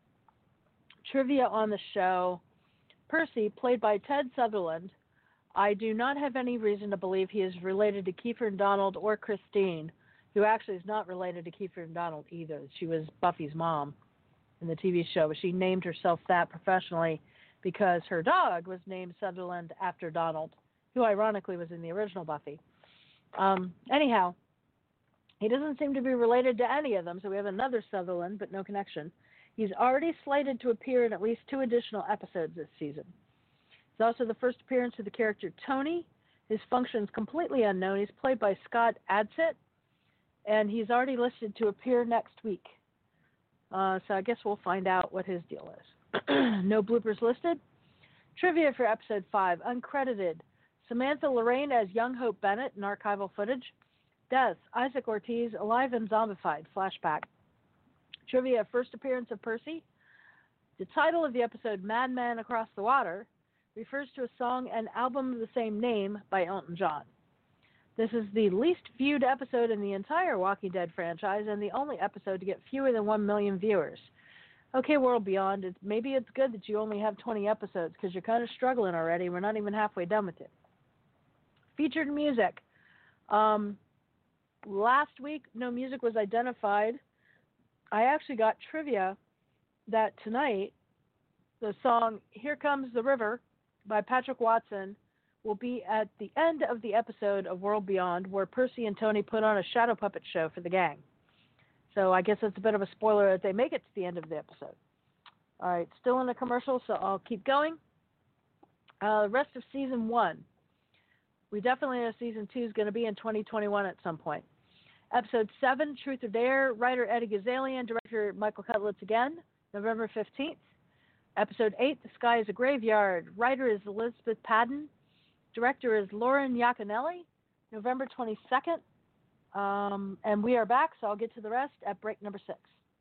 Trivia on the show. Percy, played by Ted Sutherland. I do not have any reason to believe he is related to Kiefer and Donald or Christine, who actually is not related to Kiefer and Donald either. She was Buffy's mom in the T V show, but she named herself that professionally because her dog was named Sutherland after Donald, who ironically was in the original Buffy. Um, anyhow, he doesn't seem to be related to any of them, so we have another Sutherland, but no connection. He's already slated to appear in at least two additional episodes this season. It's also the first appearance of the character Tony. His function is completely unknown. He's played by Scott Adsit, and he's already listed to appear next week. Uh, so I guess we'll find out what his deal is. No bloopers listed. Trivia for episode five, uncredited. Samantha Lorraine as Young Hope Bennett in archival footage. Death, Isaac Ortiz, alive and zombified, flashback. Trivia, first appearance of Percy. The title of the episode, Madman Across the Water, refers to a song and album of the same name by Elton John. This is the least viewed episode in the entire Walking Dead franchise and the only episode to get fewer than one million viewers. Okay, World Beyond, it's, maybe it's good that you only have twenty episodes because you're kind of struggling already. We're not even halfway done with it. Featured music. Um, last week, no music was identified. I actually got trivia that tonight the song Here Comes the River by Patrick Watson will be at the end of the episode of World Beyond, where Percy and Tony put on a shadow puppet show for the gang. So I guess it's a bit of a spoiler that they make it to the end of the episode. All right, still in the commercial, so I'll keep going. Uh, the rest of season one. We definitely know season two is going to be in twenty twenty-one at some point. Episode seven, Truth or Dare, writer Eddie Gazalian, director Michael Cutlitz again, November fifteenth. Episode eight, The Sky is a Graveyard, writer is Elizabeth Padden, director is Lauren Yaconelli, November twenty-second. Um, and we are back, so I'll get to the rest at break number six.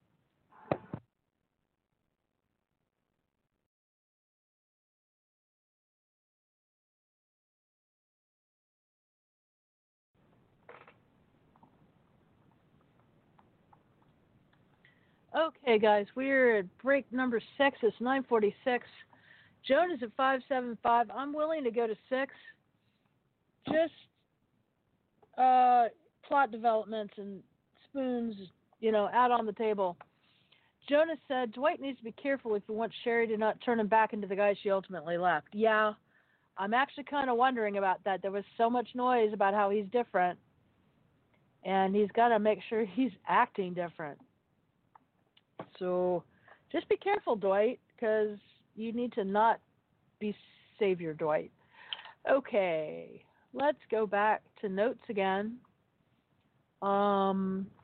Okay, guys, we're at break number six. It's nine forty-six. Joan is at five seven five. I'm willing to go to six. Just uh, plot developments and spoons, you know, out on the table. Jonas said, Dwight needs to be careful if he wants Sherry to not turn him back into the guy she ultimately left. Yeah, I'm actually kind of wondering about that. There was so much noise about how he's different, and he's got to make sure he's acting different. So just be careful, Dwight, because you need to not be Savior Dwight. Okay, let's go back to notes again. Um,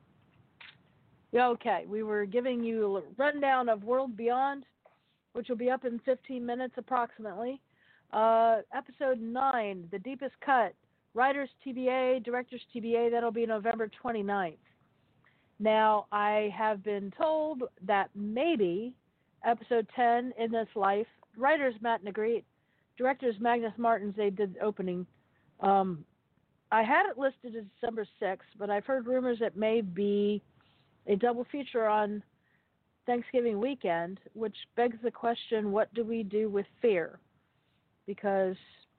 yeah, okay, we were giving you a rundown of World Beyond, which will be up in fifteen minutes approximately. Uh, episode nine, The Deepest Cut, Writers T B A, Directors T B A, that'll be November twenty-ninth. Now, I have been told that maybe episode ten, In This Life, writers Matt Negrete, directors Magnus Martins, they did the opening. Um, I had it listed as December sixth, but I've heard rumors it may be a double feature on Thanksgiving weekend, which begs the question, what do we do with Fear? Because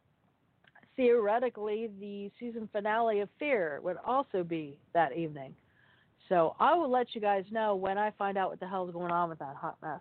theoretically, the season finale of Fear would also be that evening. So I will let you guys know when I find out what the hell is going on with that hot mess.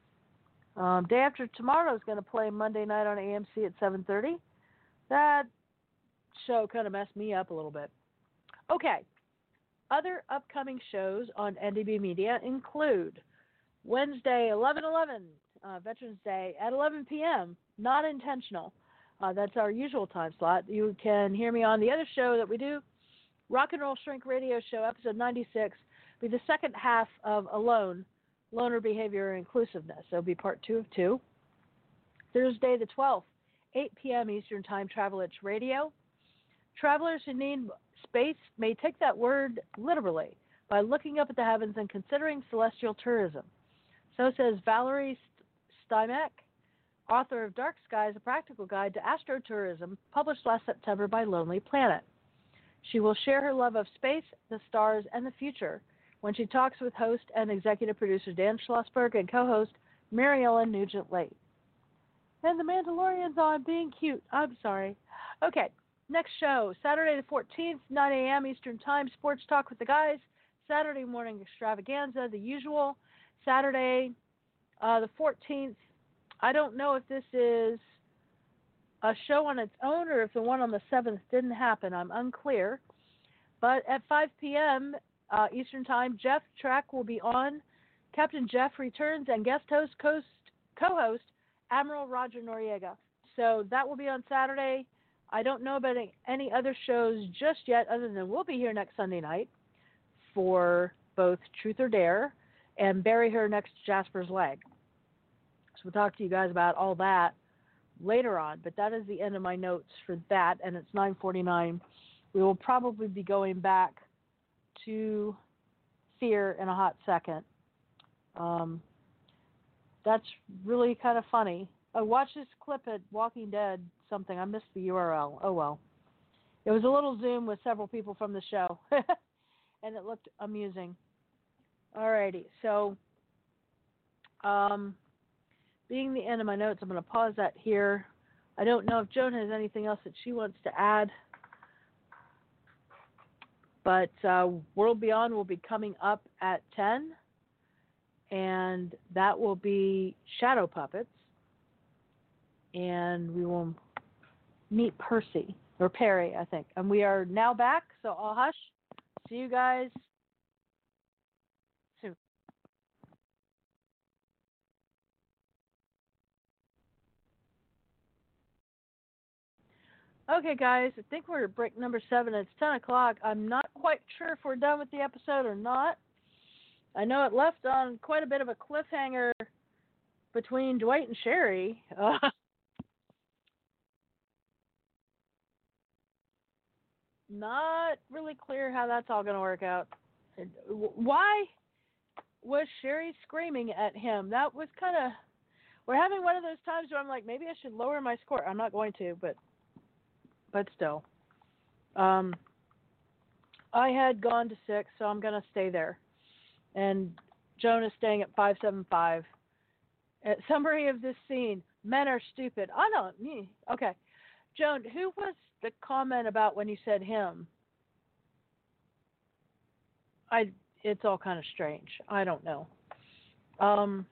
Um, Day After Tomorrow is going to play Monday night on A M C at seven thirty. That show kind of messed me up a little bit. Okay. Other upcoming shows on N D B Media include Wednesday, eleven eleven, uh, Veterans Day at eleven p.m., Not Intentional. Uh, that's our usual time slot. You can hear me on the other show that we do, Rock and Roll Shrink Radio Show, episode ninety-six, be the second half of Alone, Loner Behavior and Inclusiveness. It'll be part two of two. Thursday the twelfth, eight p.m. Eastern Time, Travel Itch Radio. Travelers who need space may take that word literally by looking up at the heavens and considering celestial tourism. So says Valerie Stymek, author of Dark Skies, A Practical Guide to Astrotourism, published last September by Lonely Planet. She will share her love of space, the stars, and the future when she talks with host and executive producer Dan Schlossberg and co-host Mary Ellen Nugent-Late. And the Mandalorian's on, being cute. I'm sorry. Okay, next show, Saturday the fourteenth, nine a.m. Eastern Time, Sports Talk with the Guys. Saturday morning extravaganza, the usual. Saturday uh, the fourteenth, I don't know if this is a show on its own or if the one on the seventh didn't happen. I'm unclear. But at five p.m. Uh, Eastern Time, Jeff Track will be on. Captain Jeff returns and guest host, co- co-host Admiral Roger Noriega. So that will be on Saturday. I don't know about any other shows just yet other than we'll be here next Sunday night for both Truth or Dare and Bury Her Next to Jasper's Leg. So we'll talk to you guys about all that later on, but that is the end of my notes for that, and it's nine forty-nine. We will probably be going back to Fear in a hot second. Um, that's really kind of funny. I watched this clip at Walking Dead something. I missed the U R L. Oh, well. It was a little Zoom with several people from the show, and it looked amusing. Alrighty, so um, being the end of my notes, I'm going to pause that here. I don't know if Joan has anything else that she wants to add, but uh, World Beyond will be coming up at ten, and that will be Shadow Puppets, and we will meet Percy, or Perry, I think. And we are now back, so I'll hush. See you guys soon. Okay, guys, I think we're at break number seven. It's ten o'clock. I'm not quite sure if we're done with the episode or not. I know it left on quite a bit of a cliffhanger between Dwight and Sherry. Uh, not really clear how that's all going to work out. Why was Sherry screaming at him? That was kind of... We're having one of those times where I'm like, maybe I should lower my score. I'm not going to, but but still. Um, I had gone to six, so I'm going to stay there. And Joan is staying at five seven five. Uh, summary of this scene. Men are stupid. I don't... Me. Okay. Joan, who was the comment about when you said him? I. It's all kind of strange. I don't know. Um...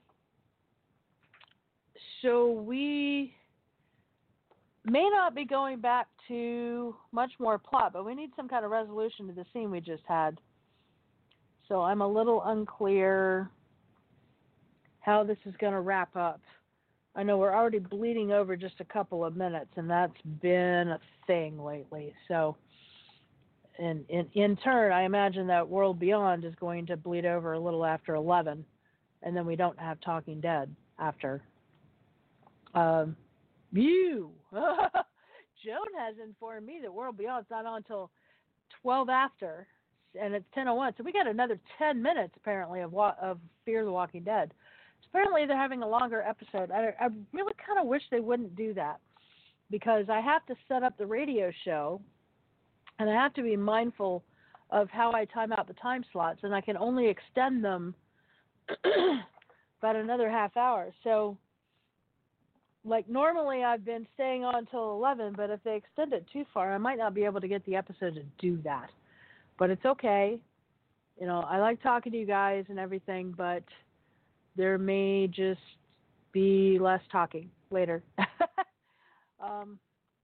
So we may not be going back to much more plot, but we need some kind of resolution to the scene we just had. So I'm a little unclear how this is going to wrap up. I know we're already bleeding over just a couple of minutes, and that's been a thing lately. So in, in, in turn, I imagine that World Beyond is going to bleed over a little after eleven, and then we don't have Talking Dead after. Um, you, Joan has informed me that World Beyond's not on until twelve after, and it's ten oh one. So we got another ten minutes apparently of of Fear the Walking Dead. So apparently they're having a longer episode. I, I really kind of wish they wouldn't do that because I have to set up the radio show, and I have to be mindful of how I time out the time slots, and I can only extend them about another half hour. So. Like, normally I've been staying on until eleven, but if they extend it too far, I might not be able to get the episode to do that. But it's okay. You know, I like talking to you guys and everything, but there may just be less talking later. um,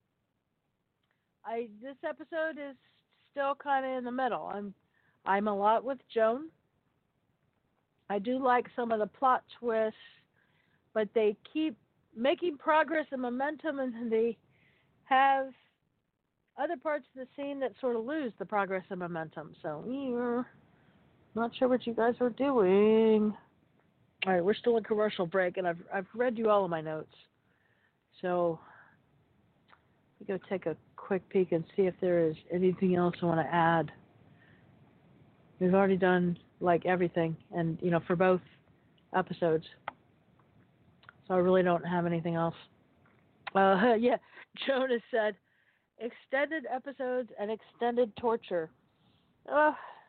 I this episode is still kind of in the middle. I'm I'm a lot with Joan. I do like some of the plot twists, but they keep making progress and momentum, and they have other parts of the scene that sort of lose the progress and momentum. So we're not sure what you guys are doing. All right, we're still in commercial break, and I've I've read you all of my notes. So we go take a quick peek and see if there is anything else I want to add. We've already done like everything, and you know, for both episodes. So I really don't have anything else. Uh, yeah, Jonas said, extended episodes and extended torture. Uh,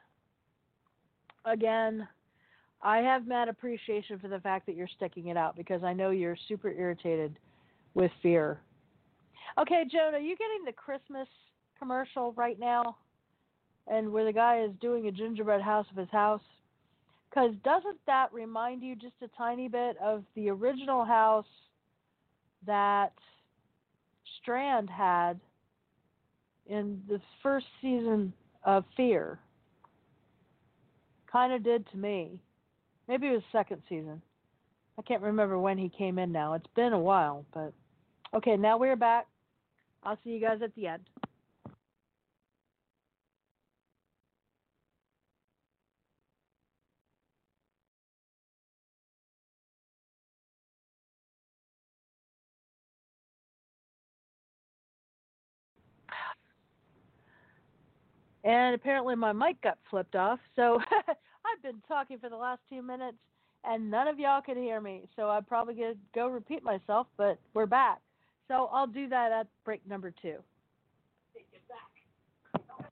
again, I have mad appreciation for the fact that you're sticking it out because I know you're super irritated with Fear. Okay, Joan, are you getting the Christmas commercial right now? And where the guy is doing a gingerbread house of his house? Because doesn't that remind you just a tiny bit of the original house that Strand had in the first season of Fear? Kind of did to me. Maybe it was second season. I can't remember when he came in now. It's been a while, but... Okay, now we're back. I'll see you guys at the end. And apparently my mic got flipped off, so I've been talking for the last two minutes, and none of y'all can hear me. So I'm probably going to go repeat myself, but we're back. So I'll do that at break number two. Get back.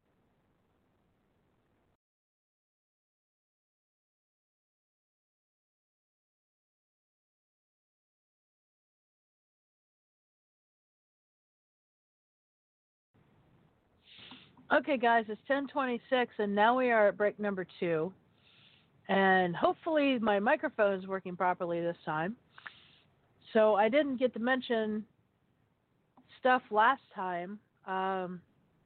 Okay, guys, it's ten twenty-six, and now we are at break number two. And hopefully my microphone is working properly this time. So I didn't get to mention stuff last time. Um,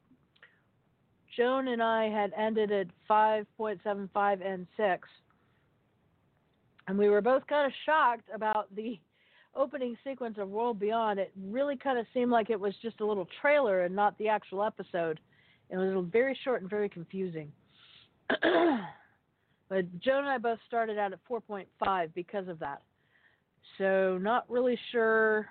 Joan and I had ended at five point seven five and six. And we were both kind of shocked about the opening sequence of World Beyond, it really kind of seemed like it was just a little trailer and not the actual episode. It was very short and very confusing. But Joan and I both started out at four point five because of that. So not really sure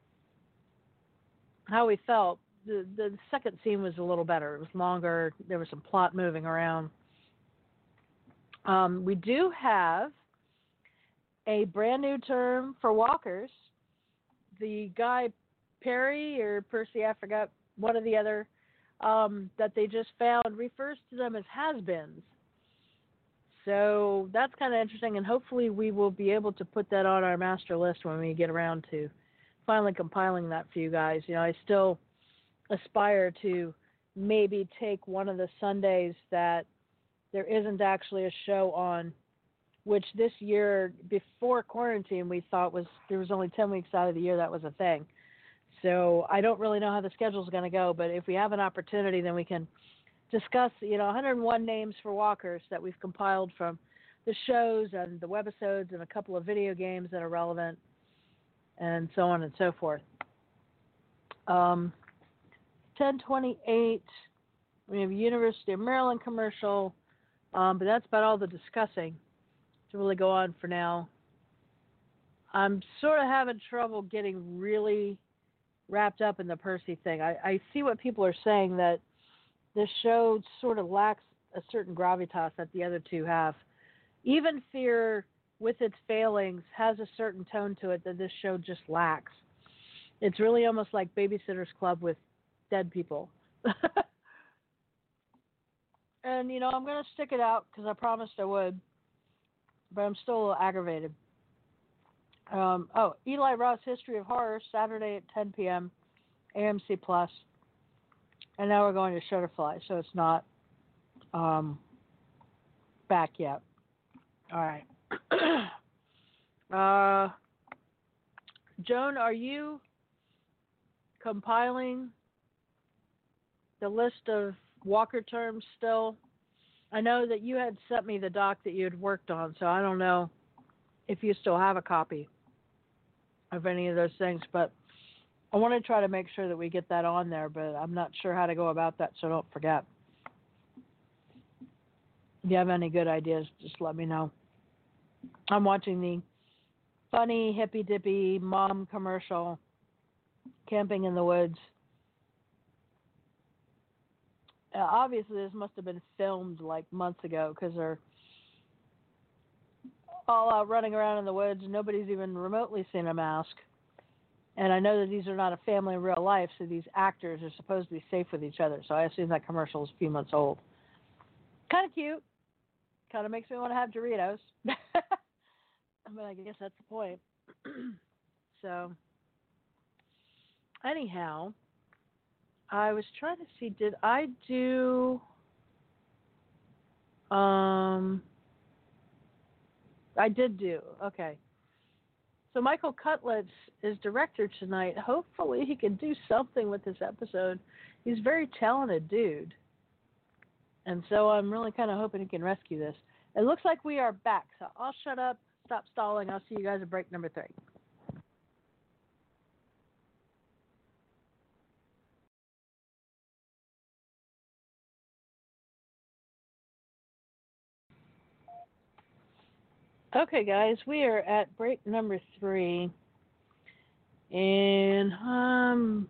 how we felt. The, the second scene was a little better. It was longer. There was some plot moving around. Um, we do have a brand new term for walkers. The guy Perry or Percy, I forgot, one or the other, um, that they just found refers to them as has-beens. So that's kind of interesting, and hopefully we will be able to put that on our master list when we get around to finally compiling that for you guys. You know, I still aspire to maybe take one of the Sundays that there isn't actually a show on, which this year, before quarantine, we thought was there was only ten weeks out of the year that was a thing. So I don't really know how the schedule's going to go, but if we have an opportunity, then we can discuss, you know, one hundred one names for walkers that we've compiled from the shows and the webisodes and a couple of video games that are relevant, and so on and so forth. Um, ten twenty-eight, we have University of Maryland commercial, um, but that's about all the discussing to really go on for now. I'm sort of having trouble getting really wrapped up in the Percy thing. I, I see what people are saying, that this show sort of lacks a certain gravitas that the other two have. Even Fear, with its failings, has a certain tone to it that this show just lacks. It's really almost like Babysitter's Club with dead people. And, you know, I'm going to stick it out because I promised I would, but I'm still a little aggravated. Um, oh, Eli Roth's History of Horror, Saturday at ten p.m., A M C Plus. And now we're going to Shutterfly, so it's not um, back yet. All right. uh, Joan, are you compiling the list of walker terms still? I know that you had sent me the doc that you had worked on, so I don't know if you still have a copy of any of those things, but I want to try to make sure that we get that on there, but I'm not sure how to go about that, so don't forget. If you have any good ideas, just let me know. I'm watching the funny, hippy-dippy mom commercial, Camping in the Woods. Uh, obviously, this must have been filmed like months ago because they're all out running around in the woods. Nobody's even remotely seen a mask. And I know that these are not a family in real life, so these actors are supposed to be safe with each other. So I assume that commercial is a few months old. Kind of cute. Kind of makes me want to have Doritos. But I guess that's the point. So, anyhow, I was trying to see, did I do... Um, I did do, okay. So Michael Cutlitz is director tonight. Hopefully he can do something with this episode. He's a very talented dude. And so I'm really kind of hoping he can rescue this. It looks like we are back. So I'll shut up, stop stalling. I'll see you guys at break number three. Okay, guys, we are at break number three. And um,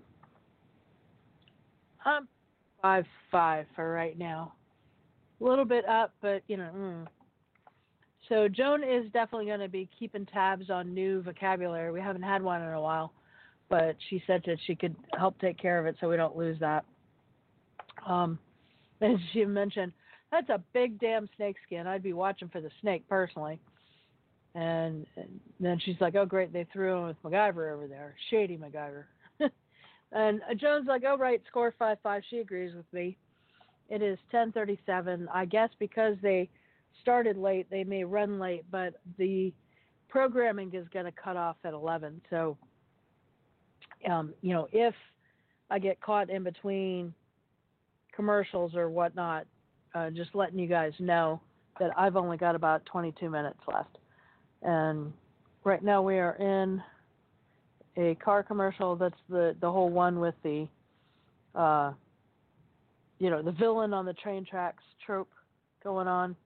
I'm five five for right now. A little bit up, but, you know. Mm. So Joan is definitely going to be keeping tabs on new vocabulary. We haven't had one in a while, but she said that she could help take care of it so we don't lose that. Um, as she mentioned, that's a big damn snake skin. I'd be watching for the snake personally. And, and then she's like, oh, great, they threw him with MacGyver over there. Shady MacGyver. And Joan's like, oh, right, score five five. She agrees with me. It is ten thirty-seven. I guess because they started late, they may run late, but the programming is going to cut off at eleven. So, um, you know, if I get caught in between commercials or whatnot, uh, just letting you guys know that I've only got about twenty-two minutes left. And right now we are in a car commercial that's the, the whole one with the, uh, you know, the villain on the train tracks trope going on.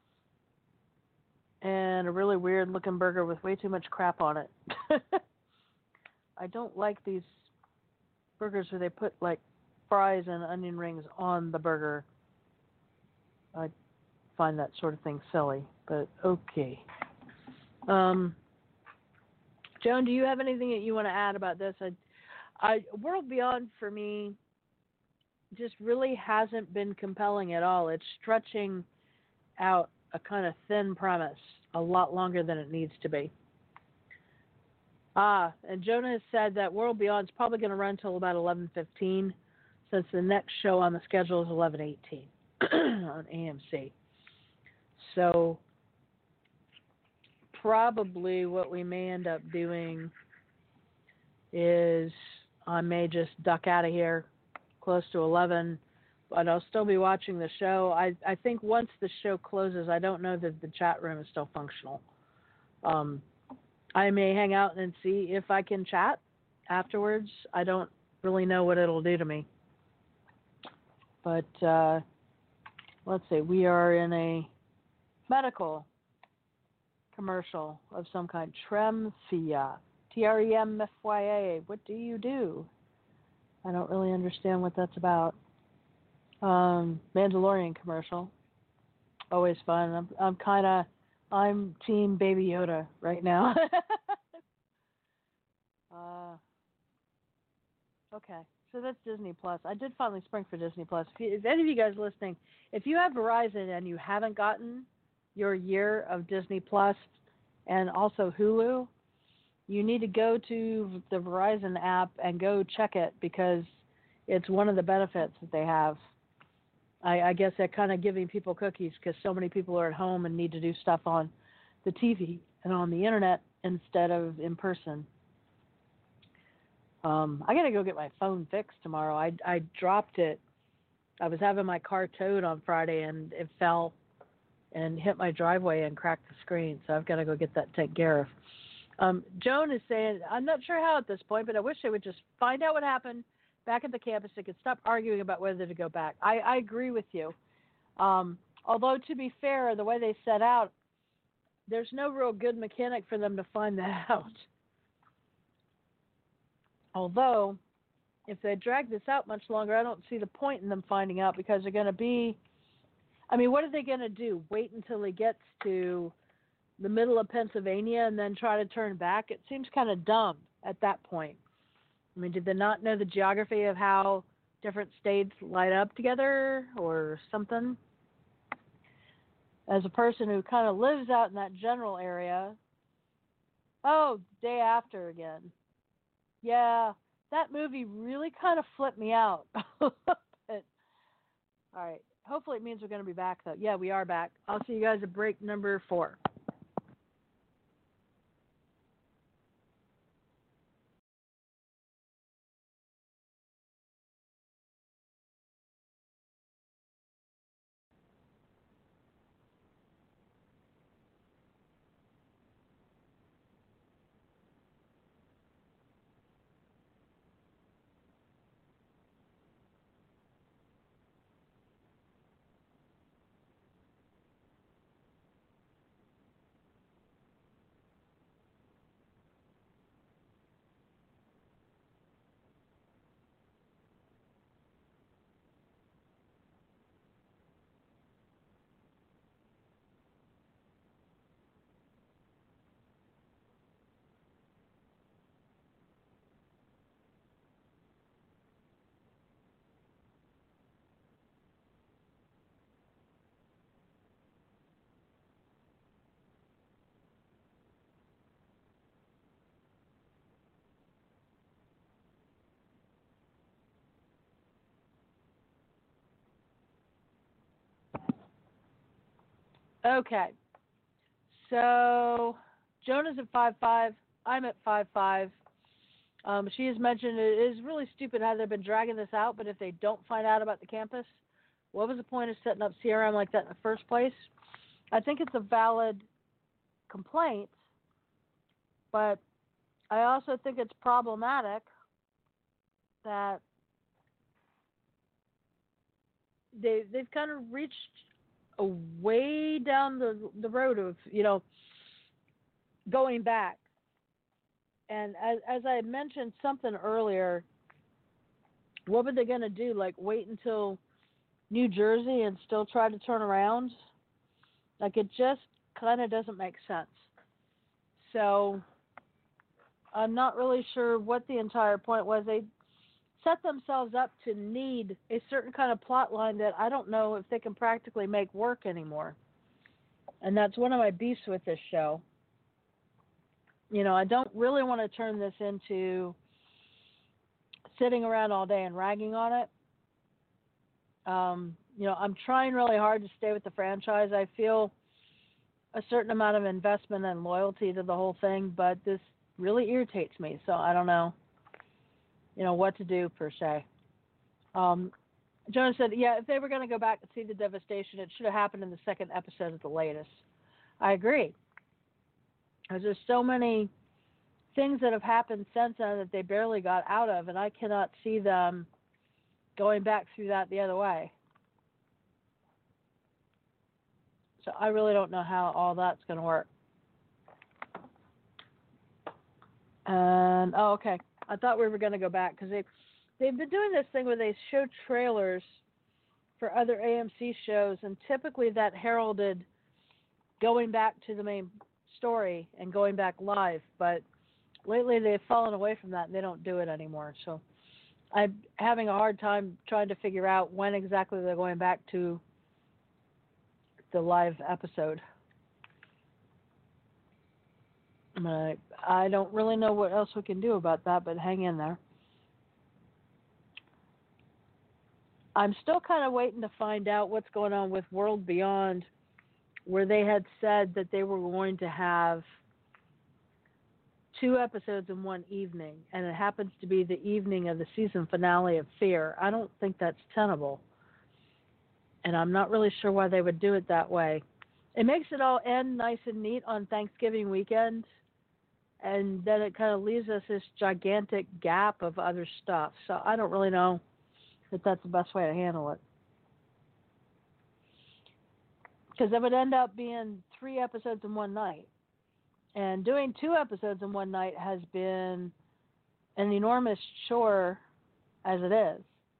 And a really weird looking burger with way too much crap on it. I don't like these burgers where they put like fries and onion rings on the burger. I find that sort of thing silly, but okay. Um, Joan, do you have anything that you want to add about this? I, I, World Beyond for me just really hasn't been compelling at all. It's stretching out a kind of thin premise a lot longer than it needs to be. Ah, and Jonah has said that World Beyond is probably going to run till about eleven fifteen, since the next show on the schedule is eleven eighteen on A M C. So probably what we may end up doing is I may just duck out of here close to eleven, but I'll still be watching the show. I, I think once the show closes, I don't know that the chat room is still functional. Um, I may hang out and see if I can chat afterwards. I don't really know what it'll do to me. But uh, let's see, we are in a medical commercial of some kind. Tremfya, T R E M F Y A. What do you do? I don't really understand what that's about. Um, Mandalorian commercial. Always fun. I'm, I'm kind of, I'm Team Baby Yoda right now. uh, okay, so that's Disney Plus. I did finally spring for Disney Plus. If, you, if any of you guys listening, if you have Verizon and you haven't gotten your year of Disney Plus and also Hulu, you need to go to the Verizon app and go check it because it's one of the benefits that they have. I, I guess they're kind of giving people cookies because so many people are at home and need to do stuff on the T V and on the internet instead of in person. Um, I got to go get my phone fixed tomorrow. I, I dropped it. I was having my car towed on Friday and it fell and hit my driveway and cracked the screen. So I've got to go get that taken care of. Um, Joan is saying, I'm not sure how at this point, but I wish they would just find out what happened back at the campus. They could stop arguing about whether to go back. I, I agree with you. Um, although, to be fair, the way they set out, there's no real good mechanic for them to find that out. Although, if they drag this out much longer, I don't see the point in them finding out because they're going to be, I mean, what are they going to do? Wait until he gets to the middle of Pennsylvania and then try to turn back? It seems kind of dumb at that point. I mean, did they not know the geography of how different states light up together or something? As a person who kind of lives out in that general area, oh, day after again. Yeah, that movie really kind of flipped me out. But, all right, hopefully it means we're going to be back, though. Yeah, we are back. I'll see you guys at break number four. Okay. So, Jonah's at five five. I'm at five five. Um, she has mentioned it is really stupid how they've been dragging this out, but if they don't find out about the campus, what was the point of setting up C R M like that in the first place? I think it's a valid complaint, but I also think it's problematic that they they've kind of reached a way down the the road of, you know, going back. And as as I had mentioned something earlier, what were they going to do? Like wait until New Jersey and still try to turn around? Like it just kind of doesn't make sense. So I'm not really sure what the entire point was. They set themselves up to need a certain kind of plot line that I don't know if they can practically make work anymore. And that's one of my beefs with this show. You know, I don't really want to turn this into sitting around all day and ragging on it. Um, you know, I'm trying really hard to stay with the franchise. I feel a certain amount of investment and loyalty to the whole thing, but this really irritates me. So I don't know, you know, what to do per se. Um, Jonah said, yeah, if they were going to go back and see the devastation, it should have happened in the second episode at the latest. I agree. Because there's so many things that have happened since then that they barely got out of, and I cannot see them going back through that the other way. So I really don't know how all that's going to work. And, oh, okay. I thought we were going to go back because they, they've been doing this thing where they show trailers for other A M C shows, and typically that heralded going back to the main story and going back live. But lately they've fallen away from that and they don't do it anymore. So I'm having a hard time trying to figure out when exactly they're going back to the live episode. I, I don't really know what else we can do about that, but hang in there. I'm still kind of waiting to find out what's going on with World Beyond, where they had said that they were going to have two episodes in one evening, and it happens to be the evening of the season finale of Fear. I don't think that's tenable, and I'm not really sure why they would do it that way. It makes it all end nice and neat on Thanksgiving weekend, and then it kind of leaves us this gigantic gap of other stuff. So I don't really know if that's the best way to handle it. Because it would end up being three episodes in one night. And doing two episodes in one night has been an enormous chore as it is.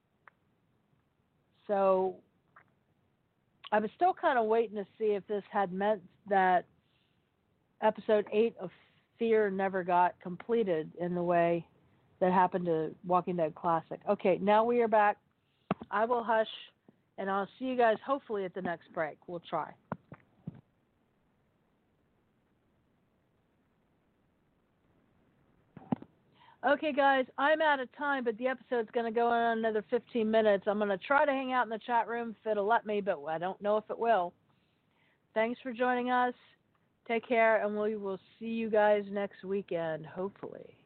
So I was still kind of waiting to see if this had meant that episode eight of Fear never got completed in the way that happened to Walking Dead Classic. Okay, now we are back. I will hush, and I'll see you guys hopefully at the next break. We'll try. Okay, guys, I'm out of time, but the episode's going to go on another fifteen minutes. I'm going to try to hang out in the chat room if it'll let me, but I don't know if it will. Thanks for joining us. Take care, and we will see you guys next weekend, hopefully.